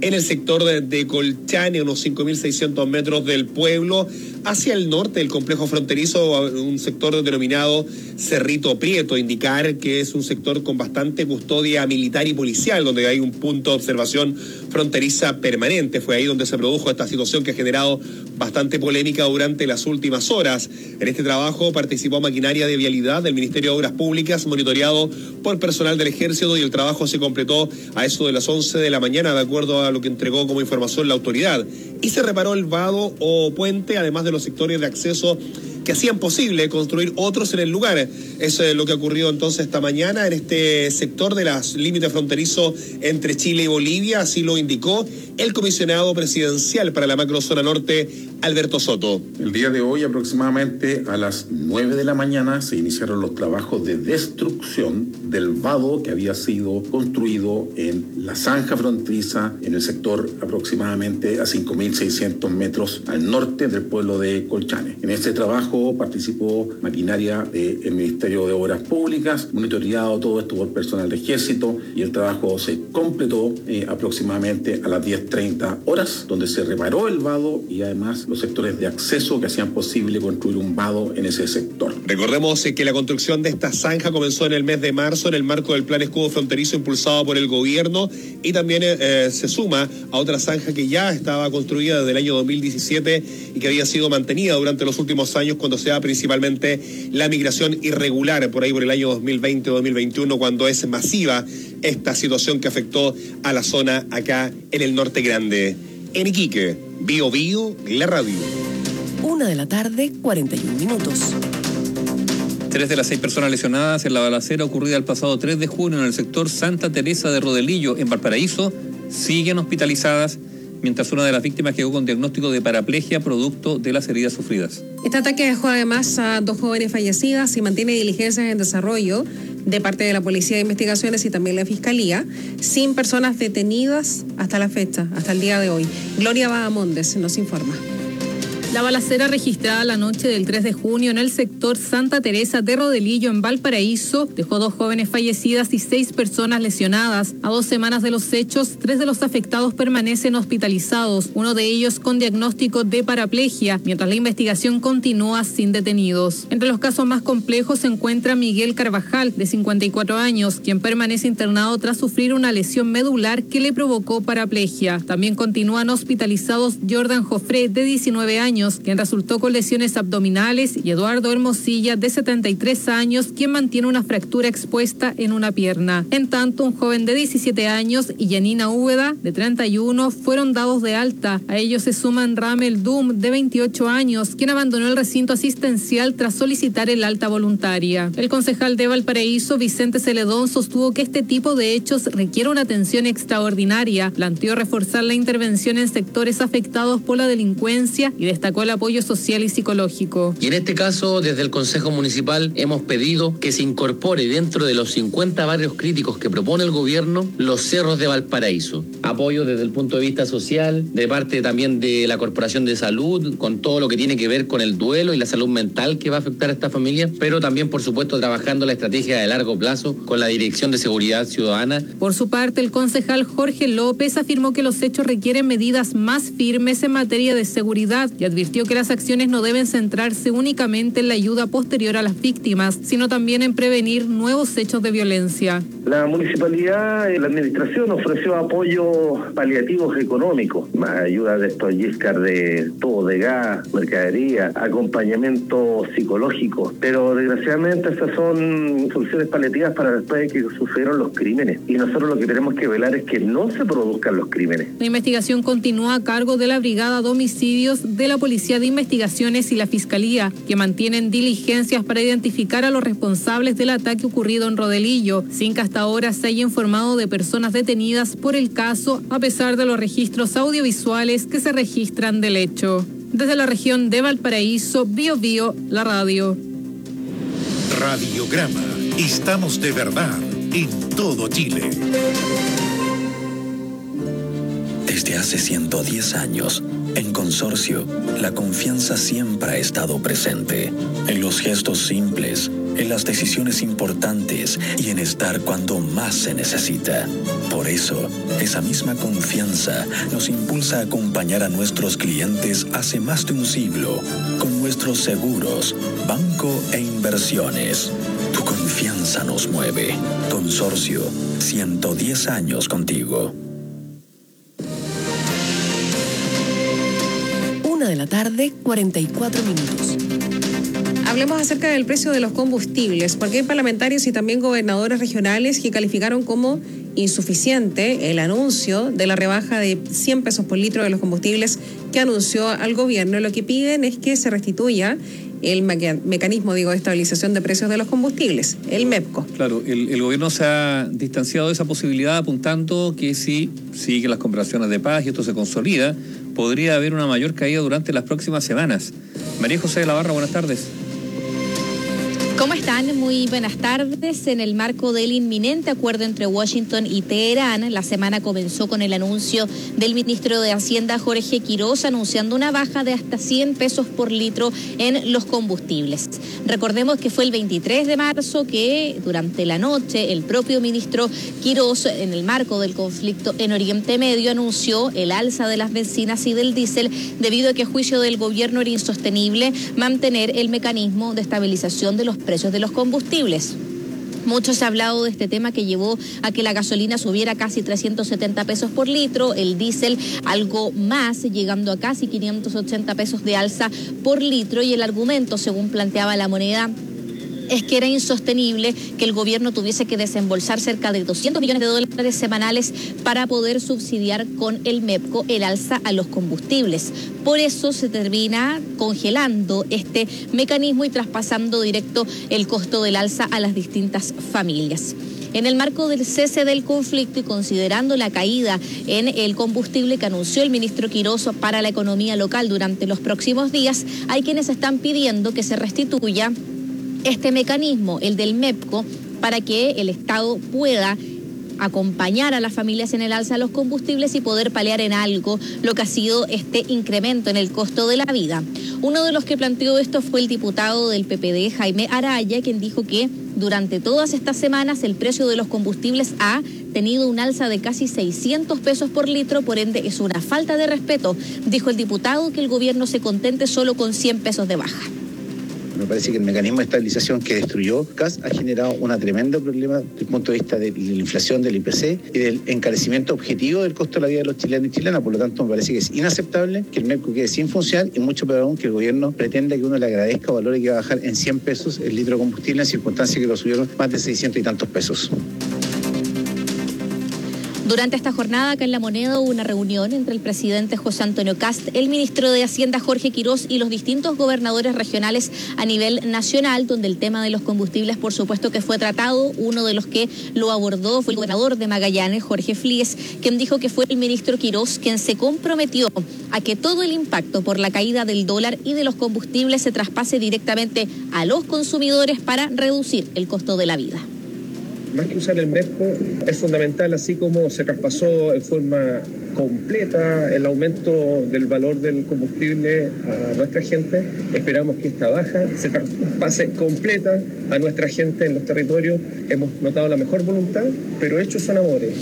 en el sector de, de Colchane, unos cinco mil seiscientos metros del pueblo, hacia el norte del complejo fronterizo, un sector denominado Cerrito Prieto, indicar que es un sector con bastante custodia militar y policial, donde hay un punto de observación fronteriza permanente. Fue ahí donde se produjo esta situación que ha generado bastante polémica durante las últimas horas. En este trabajo participó maquinaria de vialidad del Ministerio de Obras Públicas, monitoreado por personal del Ejército, y el trabajo se completó a eso de las once de la mañana, de acuerdo a lo que entregó como información la autoridad. Y se reparó el vado o puente, además de los sectores de acceso que hacían posible construir otros en el lugar. Eso es lo que ha ocurrido entonces esta mañana en este sector de los límites fronterizos entre Chile y Bolivia, así lo indicó el comisionado presidencial para la macrozona norte, Alberto Soto. El día de hoy, aproximadamente a las nueve de la mañana, se iniciaron los trabajos de destrucción del vado que había sido construido en la zanja fronteriza, en el sector aproximadamente a cinco mil seiscientos metros al norte del pueblo de Colchane. En este trabajo participó maquinaria del Ministerio de Obras Públicas, monitoreado todo esto por personal de Ejército, y el trabajo se completó eh, aproximadamente a las diez treinta horas, donde se reparó el vado y además los sectores de acceso que hacían posible construir un vado en ese sector. Recordemos eh, que la construcción de esta zanja comenzó en el mes de marzo en el marco del Plan Escudo Fronterizo impulsado por el gobierno, y también eh, se suma a otra zanja que ya estaba construida desde el año dos mil diecisiete y que había sido mantenida durante los últimos años, cuando se da principalmente la migración irregular, por ahí por el año dos mil veinte dos mil veintiuno, cuando es masiva esta situación que afectó a la zona acá en el norte grande. En Iquique, Bio Bio, la radio. Una de la tarde, cuarenta y un minutos. Tres de las seis personas lesionadas en la balacera ocurrida el pasado tres de junio en el sector Santa Teresa de Rodelillo, en Valparaíso, siguen hospitalizadas, mientras una de las víctimas quedó con diagnóstico de paraplegia producto de las heridas sufridas. Este ataque dejó además a dos jóvenes fallecidas y mantiene diligencias en desarrollo de parte de la Policía de Investigaciones y también la Fiscalía, sin personas detenidas hasta la fecha, hasta el día de hoy. Gloria Bahamondes nos informa. La balacera registrada la noche del tres de junio en el sector Santa Teresa de Rodelillo, en Valparaíso, dejó dos jóvenes fallecidas y seis personas lesionadas. A dos semanas de los hechos, tres de los afectados permanecen hospitalizados, uno de ellos con diagnóstico de paraplegia, mientras la investigación continúa sin detenidos. Entre los casos más complejos se encuentra Miguel Carvajal, de cincuenta y cuatro años, quien permanece internado tras sufrir una lesión medular que le provocó paraplegia. También continúan hospitalizados Jordan Jofré, de diecinueve años, quien resultó con lesiones abdominales, y Eduardo Hermosilla, de setenta y tres años, quien mantiene una fractura expuesta en una pierna. En tanto, un joven de diecisiete años y Yanina Úbeda, de treinta y uno, fueron dados de alta. A ellos se suman Ramel Dum, de veintiocho años, quien abandonó el recinto asistencial tras solicitar el alta voluntaria. El concejal de Valparaíso, Vicente Celedón, sostuvo que este tipo de hechos requiere una atención extraordinaria. Planteó reforzar la intervención en sectores afectados por la delincuencia y destacó el apoyo social y psicológico. Y en este caso, desde el Consejo Municipal hemos pedido que se incorpore dentro de los cincuenta barrios críticos que propone el gobierno los cerros de Valparaíso. Apoyo desde el punto de vista social, de parte también de la Corporación de Salud, con todo lo que tiene que ver con el duelo y la salud mental que va a afectar a esta familia, pero también, por supuesto, trabajando la estrategia de largo plazo con la Dirección de Seguridad Ciudadana. Por su parte, el concejal Jorge López afirmó que los hechos requieren medidas más firmes en materia de seguridad y advirtió que las acciones no deben centrarse únicamente en la ayuda posterior a las víctimas, sino también en prevenir nuevos hechos de violencia. La municipalidad y la administración ofreció apoyos paliativos económicos, más ayuda de estos Giscard de todo, de gas, mercadería, acompañamiento psicológico, pero desgraciadamente esas son soluciones paliativas para después de que sucedieron los crímenes, y nosotros lo que tenemos que velar es que no se produzcan los crímenes. La investigación continúa a cargo de la Brigada de Homicidios de la Policía de Investigaciones y la Fiscalía, que mantienen diligencias para identificar a los responsables del ataque ocurrido en Rodelillo, sin que hasta ahora se haya informado de personas detenidas por el caso, a pesar de los registros audiovisuales que se registran del hecho. Desde la región de Valparaíso, Bio Bio, la radio. Radiograma. Estamos de verdad en todo Chile. Desde hace ciento diez años, en Consorcio, la confianza siempre ha estado presente, en los gestos simples, en las decisiones importantes y en estar cuando más se necesita. Por eso, esa misma confianza nos impulsa a acompañar a nuestros clientes hace más de un siglo con nuestros seguros, banco e inversiones. Tu confianza nos mueve. Consorcio, ciento diez años contigo. Una de la tarde, cuarenta y cuatro minutos. Hablemos acerca del precio de los combustibles, porque hay parlamentarios y también gobernadores regionales que calificaron como insuficiente el anuncio de la rebaja de cien pesos por litro de los combustibles que anunció al gobierno. Lo que piden es que se restituya el mecanismo, digo, de estabilización de precios de los combustibles, el MEPCO. Claro, el, el gobierno se ha distanciado de esa posibilidad apuntando que si siguen las conversaciones de paz y esto se consolida, podría haber una mayor caída durante las próximas semanas. María José de la Barra, buenas tardes. ¿Cómo están? Muy buenas tardes. En el marco del inminente acuerdo entre Washington y Teherán, la semana comenzó con el anuncio del ministro de Hacienda, Jorge Quiroz, anunciando una baja de hasta cien pesos por litro en los combustibles. Recordemos que fue el veintitrés de marzo que durante la noche el propio ministro Quiroz, en el marco del conflicto en Oriente Medio, anunció el alza de las bencinas y del diésel debido a que a juicio del gobierno era insostenible mantener el mecanismo de estabilización de los precios de los combustibles. Mucho se ha hablado de este tema que llevó a que la gasolina subiera casi trescientos setenta pesos por litro, el diésel algo más, llegando a casi quinientos ochenta pesos de alza por litro, y el argumento, según planteaba La Moneda, es que era insostenible que el gobierno tuviese que desembolsar cerca de doscientos millones de dólares semanales para poder subsidiar con el MEPCO el alza a los combustibles. Por eso se termina congelando este mecanismo y traspasando directo el costo del alza a las distintas familias. En el marco del cese del conflicto y considerando la caída en el combustible que anunció el ministro Quiroz para la economía local durante los próximos días, hay quienes están pidiendo que se restituya este mecanismo, el del MEPCO, para que el Estado pueda acompañar a las familias en el alza de los combustibles y poder paliar en algo lo que ha sido este incremento en el costo de la vida. Uno de los que planteó esto fue el diputado del P P D, Jaime Araya, quien dijo que durante todas estas semanas el precio de los combustibles ha tenido un alza de casi seiscientos pesos por litro, por ende es una falta de respeto. Dijo el diputado que el gobierno se contente solo con cien pesos de baja. Me parece que el mecanismo de estabilización que destruyó C A S ha generado un tremendo problema desde el punto de vista de la inflación del I P C y del encarecimiento objetivo del costo de la vida de los chilenos y chilenas. Por lo tanto, me parece que es inaceptable que el MEPCO quede sin funcionar y mucho peor aún que el gobierno pretenda que uno le agradezca o valore que va a bajar en cien pesos el litro de combustible en circunstancias que lo subieron más de seiscientos y tantos pesos. Durante esta jornada, acá en La Moneda, hubo una reunión entre el presidente José Antonio Kast, el ministro de Hacienda Jorge Quiroz y los distintos gobernadores regionales a nivel nacional, donde el tema de los combustibles, por supuesto, que fue tratado. Uno de los que lo abordó fue el gobernador de Magallanes, Jorge Flies, quien dijo que fue el ministro Quiroz quien se comprometió a que todo el impacto por la caída del dólar y de los combustibles se traspase directamente a los consumidores para reducir el costo de la vida. Más que usar el MEPCO, es fundamental, así como se traspasó en forma completa el aumento del valor del combustible a nuestra gente, esperamos que esta baja se traspase completa a nuestra gente en los territorios. Hemos notado la mejor voluntad, pero hechos son amores.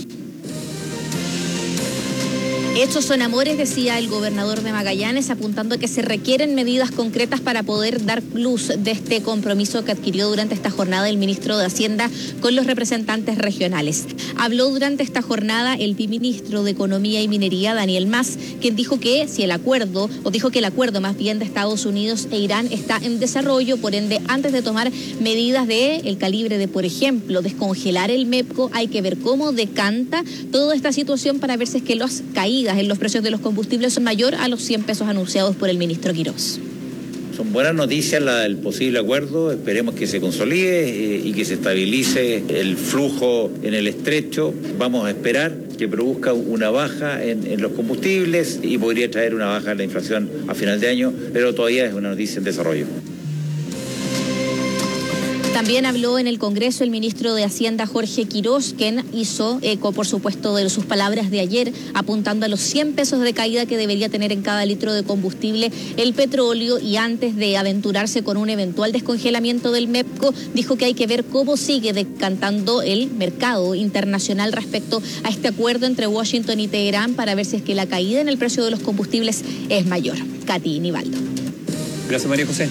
Hechos son amores, decía el gobernador de Magallanes, apuntando a que se requieren medidas concretas para poder dar luz de este compromiso que adquirió durante esta jornada el ministro de Hacienda con los representantes regionales. Habló durante esta jornada el biministro de Economía y Minería, Daniel Mas, quien dijo que si el acuerdo, o dijo que el acuerdo más bien de Estados Unidos e Irán está en desarrollo, por ende, antes de tomar medidas de el calibre de, por ejemplo, descongelar el MEPCO, hay que ver cómo decanta toda esta situación para ver si es que las caídas en los precios de los combustibles son mayor a los cien pesos anunciados por el ministro Quiroz. Son buenas noticias la del posible acuerdo, esperemos que se consolide eh, y que se estabilice el flujo en el estrecho. Vamos a esperar que produzca una baja en, en los combustibles y podría traer una baja en la inflación a final de año, pero todavía es una noticia en desarrollo. También habló en el Congreso el ministro de Hacienda, Jorge Quirós, quien hizo eco, por supuesto, de sus palabras de ayer, apuntando a los cien pesos de caída que debería tener en cada litro de combustible el petróleo, y antes de aventurarse con un eventual descongelamiento del MEPCO, dijo que hay que ver cómo sigue decantando el mercado internacional respecto a este acuerdo entre Washington y Teherán para ver si es que la caída en el precio de los combustibles es mayor. Katy Nivaldo. Gracias, María José.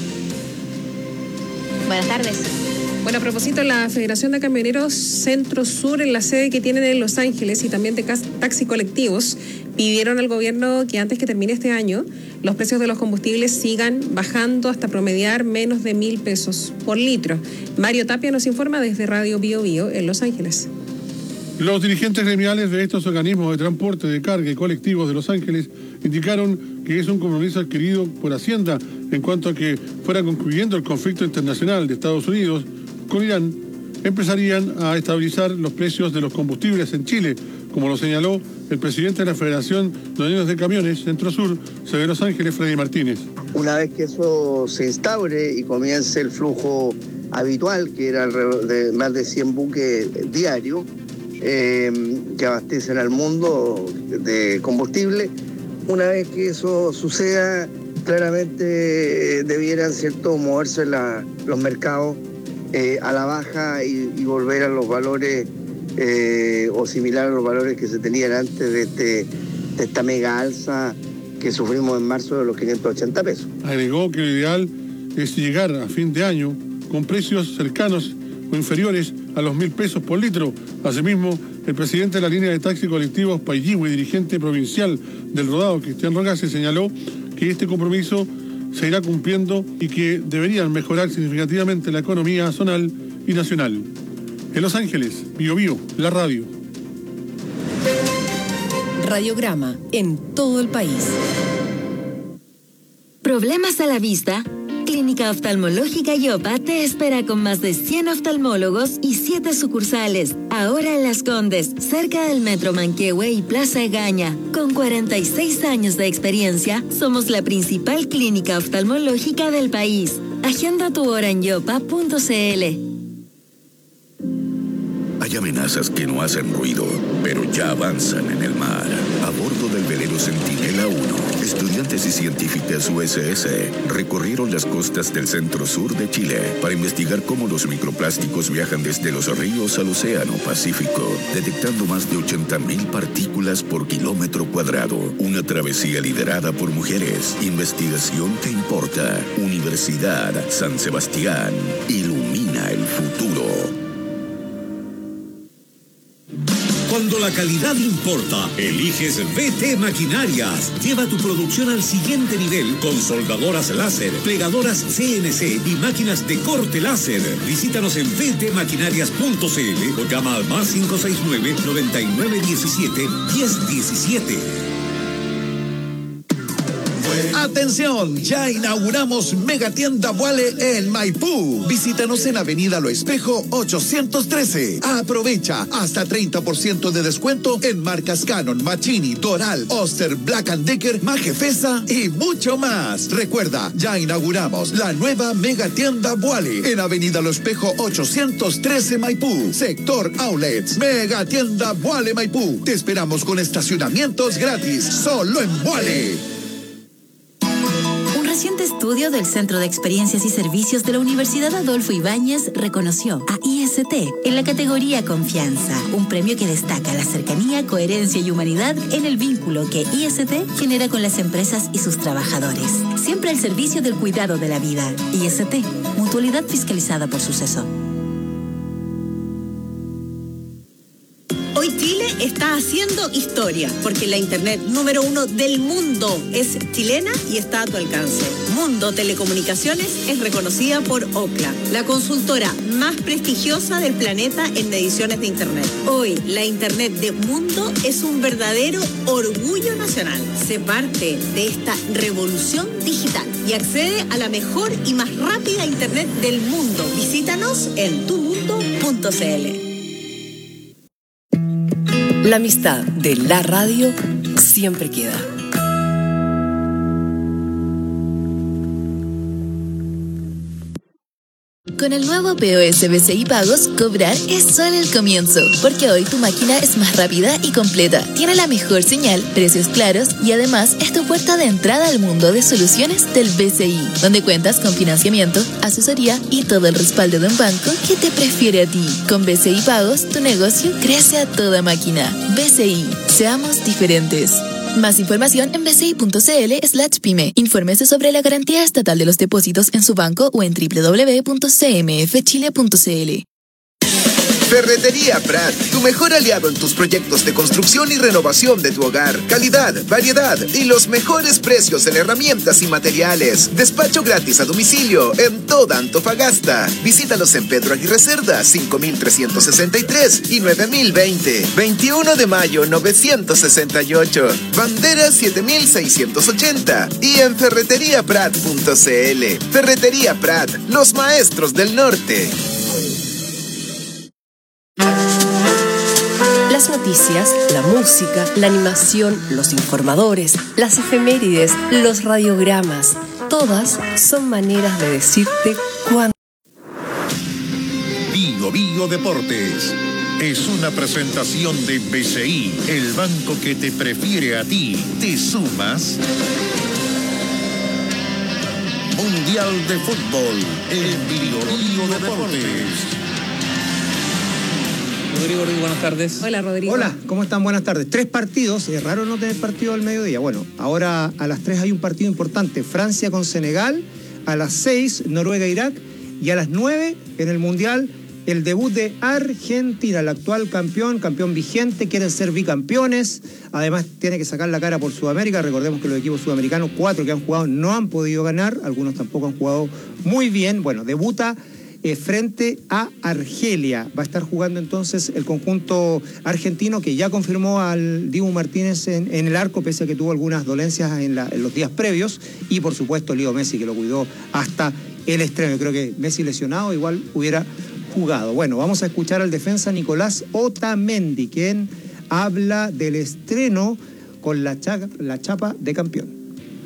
Buenas tardes. Bueno, a propósito, la Federación de Camioneros Centro Sur, en la sede que tienen en Los Ángeles, y también de taxi colectivos, pidieron al gobierno que antes que termine este año, los precios de los combustibles sigan bajando hasta promediar menos de mil pesos por litro. Mario Tapia nos informa desde Radio Bio Bio en Los Ángeles. Los dirigentes gremiales de estos organismos de transporte de carga y colectivos de Los Ángeles indicaron que es un compromiso adquirido por Hacienda en cuanto a que fuera concluyendo el conflicto internacional de Estados Unidos con Irán, empezarían a estabilizar los precios de los combustibles en Chile, como lo señaló el presidente de la Federación de Uniones de Camiones Centro Sur de Los Ángeles, Freddy Martínez. Una vez que eso se instaure y comience el flujo habitual, que era alrededor de más de cien buques diarios eh, que abastecen al mundo de combustible, una vez que eso suceda, claramente eh, debieran, ¿cierto?, moverse la, los mercados eh, a la baja y, y volver a los valores eh, o similar a los valores que se tenían antes de, este, de esta mega alza que sufrimos en marzo de los quinientos ochenta pesos. Agregó que lo ideal es llegar a fin de año con precios cercanos o inferiores a los mil pesos por litro. Asimismo, el presidente de la línea de taxi colectivos Paiyihue, dirigente provincial del Rodado, Cristian Rogase, señaló que este compromiso se irá cumpliendo y que deberían mejorar significativamente la economía zonal y nacional. En Los Ángeles, Bio Bio, la radio. Radiograma en todo el país. ¿Problemas a la vista? Clínica Oftalmológica Yopa te espera con más de cien oftalmólogos y siete sucursales. Ahora en Las Condes, cerca del Metro Manquehue y Plaza Egaña. Con cuarenta y seis años de experiencia, somos la principal clínica oftalmológica del país. Agenda tu hora en yopa punto cl. Hay amenazas que no hacen ruido, pero ya avanzan en el mar. A bordo del velero Centinela uno, estudiantes y científicas U S S recorrieron las costas del centro sur de Chile para investigar cómo los microplásticos viajan desde los ríos al océano Pacífico, detectando más de ochenta mil partículas por kilómetro cuadrado. Una travesía liderada por mujeres. Investigación que importa. Universidad San Sebastián. Ilumina el futuro. Cuando la calidad importa, eliges V T Maquinarias. Lleva tu producción al siguiente nivel con soldadoras láser, plegadoras C N C y máquinas de corte láser. Visítanos en v t maquinarias punto c l o llama al más cinco seis nueve, noventa y nueve diecisiete, diez diecisiete. Atención, ya inauguramos Megatienda Vuale en Maipú. Visítanos en Avenida Lo Espejo ochocientos trece. Aprovecha hasta treinta por ciento de descuento en marcas Canon, Machini, Doral, Oster, Black and Decker, Majefesa y mucho más. Recuerda, ya inauguramos la nueva Megatienda Vuale en Avenida Lo Espejo ochocientos trece Maipú. Sector Outlets. Megatienda Vuale Maipú. Te esperamos con estacionamientos gratis, solo en Vuale. Un reciente estudio del Centro de Experiencias y Servicios de la Universidad Adolfo Ibáñez reconoció a I S T en la categoría Confianza, un premio que destaca la cercanía, coherencia y humanidad en el vínculo que I S T genera con las empresas y sus trabajadores. Siempre al servicio del cuidado de la vida. I S T, mutualidad fiscalizada por Suceso. Hoy Chile está haciendo historia, porque la internet número uno del mundo es chilena y está a tu alcance. Mundo Telecomunicaciones es reconocida por Ookla, la consultora más prestigiosa del planeta en mediciones de internet. Hoy, la internet de Mundo es un verdadero orgullo nacional. Sé parte de esta revolución digital y accede a la mejor y más rápida internet del mundo. Visítanos en tu mundo punto c l. La amistad de la radio siempre queda. Con el nuevo P O S B C I Pagos, cobrar es solo el comienzo, porque hoy tu máquina es más rápida y completa, tiene la mejor señal, precios claros y además es tu puerta de entrada al mundo de soluciones del B C I, donde cuentas con financiamiento, asesoría y todo el respaldo de un banco que te prefiere a ti. Con B C I Pagos, tu negocio crece a toda máquina. B C I, seamos diferentes. Más información en bci.cl slash pyme. Infórmese sobre la garantía estatal de los depósitos en su banco o en doble u doble u doble u punto c m f chile punto c l. Ferretería Prat, tu mejor aliado en tus proyectos de construcción y renovación de tu hogar. Calidad, variedad y los mejores precios en herramientas y materiales. Despacho gratis a domicilio en toda Antofagasta. Visítalos en Pedro Aguirre Cerda, cinco mil trescientos sesenta y tres y nueve mil veinte. veintiuno de mayo, novecientos sesenta y ocho. Bandera siete mil seiscientos ochenta. Y en ferretería prat punto c l. Ferretería Prat, los maestros del norte. Las noticias, la música, la animación, los informadores, las efemérides, los radiogramas, todas son maneras de decirte cuándo. Bio Bio Deportes es una presentación de B C I, el banco que te prefiere a ti. ¿Te sumas? Mundial de Fútbol en Bio Bio Deportes. Rodrigo, Rodrigo, buenas tardes. Hola, Rodrigo. Hola, ¿cómo están? Buenas tardes. Tres partidos, es raro no tener partido al mediodía. Bueno, ahora a las tres hay un partido importante, Francia con Senegal, a las seis Noruega-Irak y a las nueve en el Mundial el debut de Argentina, el actual campeón, campeón vigente, quieren ser bicampeones, además tiene que sacar la cara por Sudamérica. Recordemos que los equipos sudamericanos, cuatro que han jugado, no han podido ganar, algunos tampoco han jugado muy bien. Bueno, debuta Eh, frente a Argelia. Va a estar jugando entonces el conjunto argentino, que ya confirmó al Dibu Martínez en, en el arco, pese a que tuvo algunas dolencias en, la, en los días previos, y por supuesto Leo Messi, que lo cuidó hasta el extremo. Creo que Messi lesionado igual hubiera jugado. Bueno, vamos a escuchar al defensa Nicolás Otamendi, quien habla del estreno con la, cha la chapa de campeón.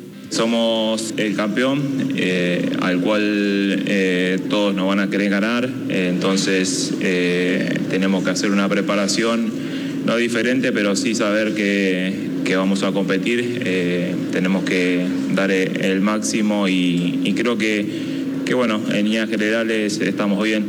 Somos el campeón eh, al cual eh, todos nos van a querer ganar, eh, entonces eh, tenemos que hacer una preparación no diferente, pero sí saber que, que vamos a competir, eh, tenemos que dar el máximo y, y creo que, que bueno, en líneas generales estamos bien.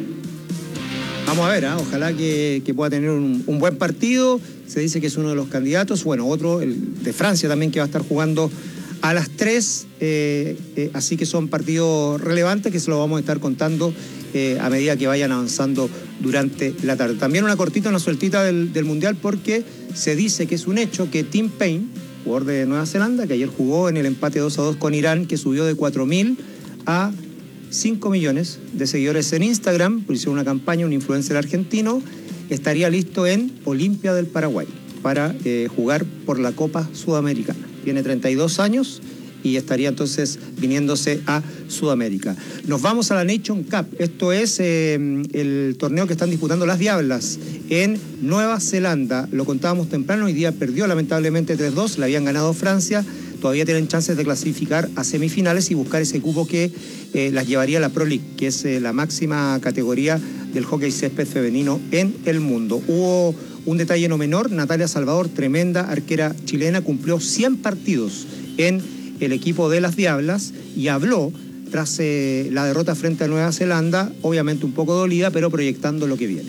Vamos a ver, ¿eh? Ojalá que, que pueda tener un, un buen partido. Se dice que es uno de los candidatos. Bueno, otro, el de Francia también, que va a estar jugando a las tres, eh, eh, así que son partidos relevantes que se los vamos a estar contando eh, a medida que vayan avanzando durante la tarde. También una cortita, una sueltita del, del Mundial, porque se dice que es un hecho que Tim Payne, jugador de Nueva Zelanda, que ayer jugó en el empate dos a dos con Irán, que subió de cuatro mil a cinco millones de seguidores en Instagram, pues hizo una campaña, un influencer argentino, estaría listo en Olimpia del Paraguay para eh, jugar por la Copa Sudamericana. Tiene treinta y dos años y estaría entonces viniéndose a Sudamérica. Nos vamos a la Nation Cup. Esto es eh, el torneo que están disputando las Diablas en Nueva Zelanda. Lo contábamos temprano, hoy día perdió lamentablemente tres dos, la habían ganado Francia. Todavía tienen chances de clasificar a semifinales y buscar ese cupo que eh, las llevaría a la Pro League, que es eh, la máxima categoría del hockey césped femenino en el mundo. Hubo un detalle no menor, Natalia Salvador, tremenda arquera chilena, cumplió cien partidos en el equipo de las Diablas y habló tras eh, la derrota frente a Nueva Zelanda, obviamente un poco dolida, pero proyectando lo que viene.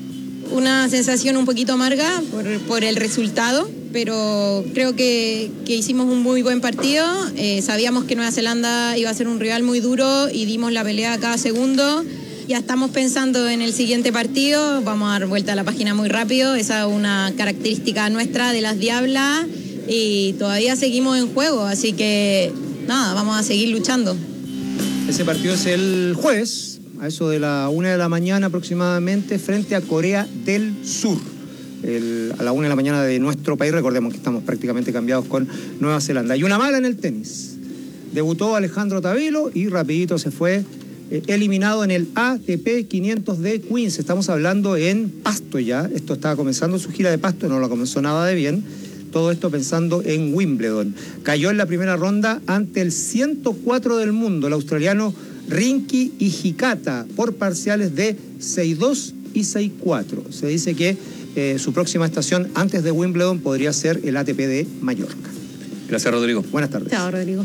Una sensación un poquito amarga por, por el resultado, pero creo que, que hicimos un muy buen partido. Eh, sabíamos que Nueva Zelanda iba a ser un rival muy duro y dimos la pelea a cada segundo. Ya estamos pensando en el siguiente partido, vamos a dar vuelta a la página muy rápido, esa es una característica nuestra de las Diablas y todavía seguimos en juego, así que nada, vamos a seguir luchando. Ese partido es el jueves, a eso de la una de la mañana aproximadamente, frente a Corea del Sur. El, a la una de la mañana de nuestro país, recordemos que estamos prácticamente cambiados con Nueva Zelanda. Y una mala en el tenis. Debutó Alejandro Tavilo y rapidito se fue eh, eliminado en el A T P quinientos de Queens. Estamos hablando en Pasto ya. Esto estaba comenzando su gira de Pasto, no la comenzó nada de bien. Todo esto pensando en Wimbledon. Cayó en la primera ronda ante el ciento cuatro del mundo, el australiano Rinqui y Jicata por parciales de seis dos y seis cuatro. Se dice que eh, su próxima estación antes de Wimbledon podría ser el A T P de Mallorca. Gracias, Rodrigo. Buenas tardes. Chao, Rodrigo.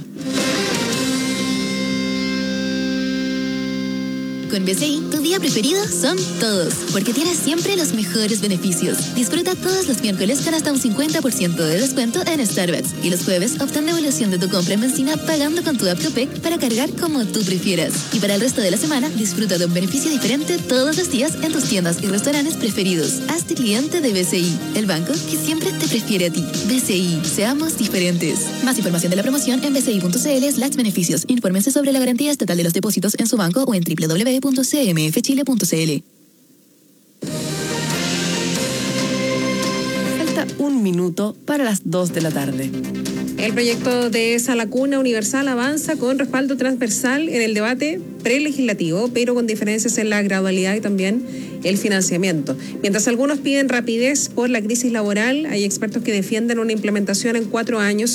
Con B C I, tu día preferido son todos, porque tienes siempre los mejores beneficios. Disfruta todos los miércoles con hasta un cincuenta por ciento de descuento en Starbucks y los jueves obtén devolución de tu compra en benzina pagando con tu app Copec para cargar como tú prefieras. Y para el resto de la semana, disfruta de un beneficio diferente todos los días en tus tiendas y restaurantes preferidos. Hazte cliente de B C I, el banco que siempre te prefiere a ti. B C I, seamos diferentes. Más información de la promoción en bci.cl slash beneficios. Infórmense sobre la garantía estatal de los depósitos en su banco o en doble u doble u doble u punto c m f chile punto c l. Falta un minuto para las dos de la tarde. El proyecto de Sala Cuna Universal avanza con respaldo transversal en el debate prelegislativo, pero con diferencias en la gradualidad y también el financiamiento. Mientras algunos piden rapidez por la crisis laboral, hay expertos que defienden una implementación en cuatro años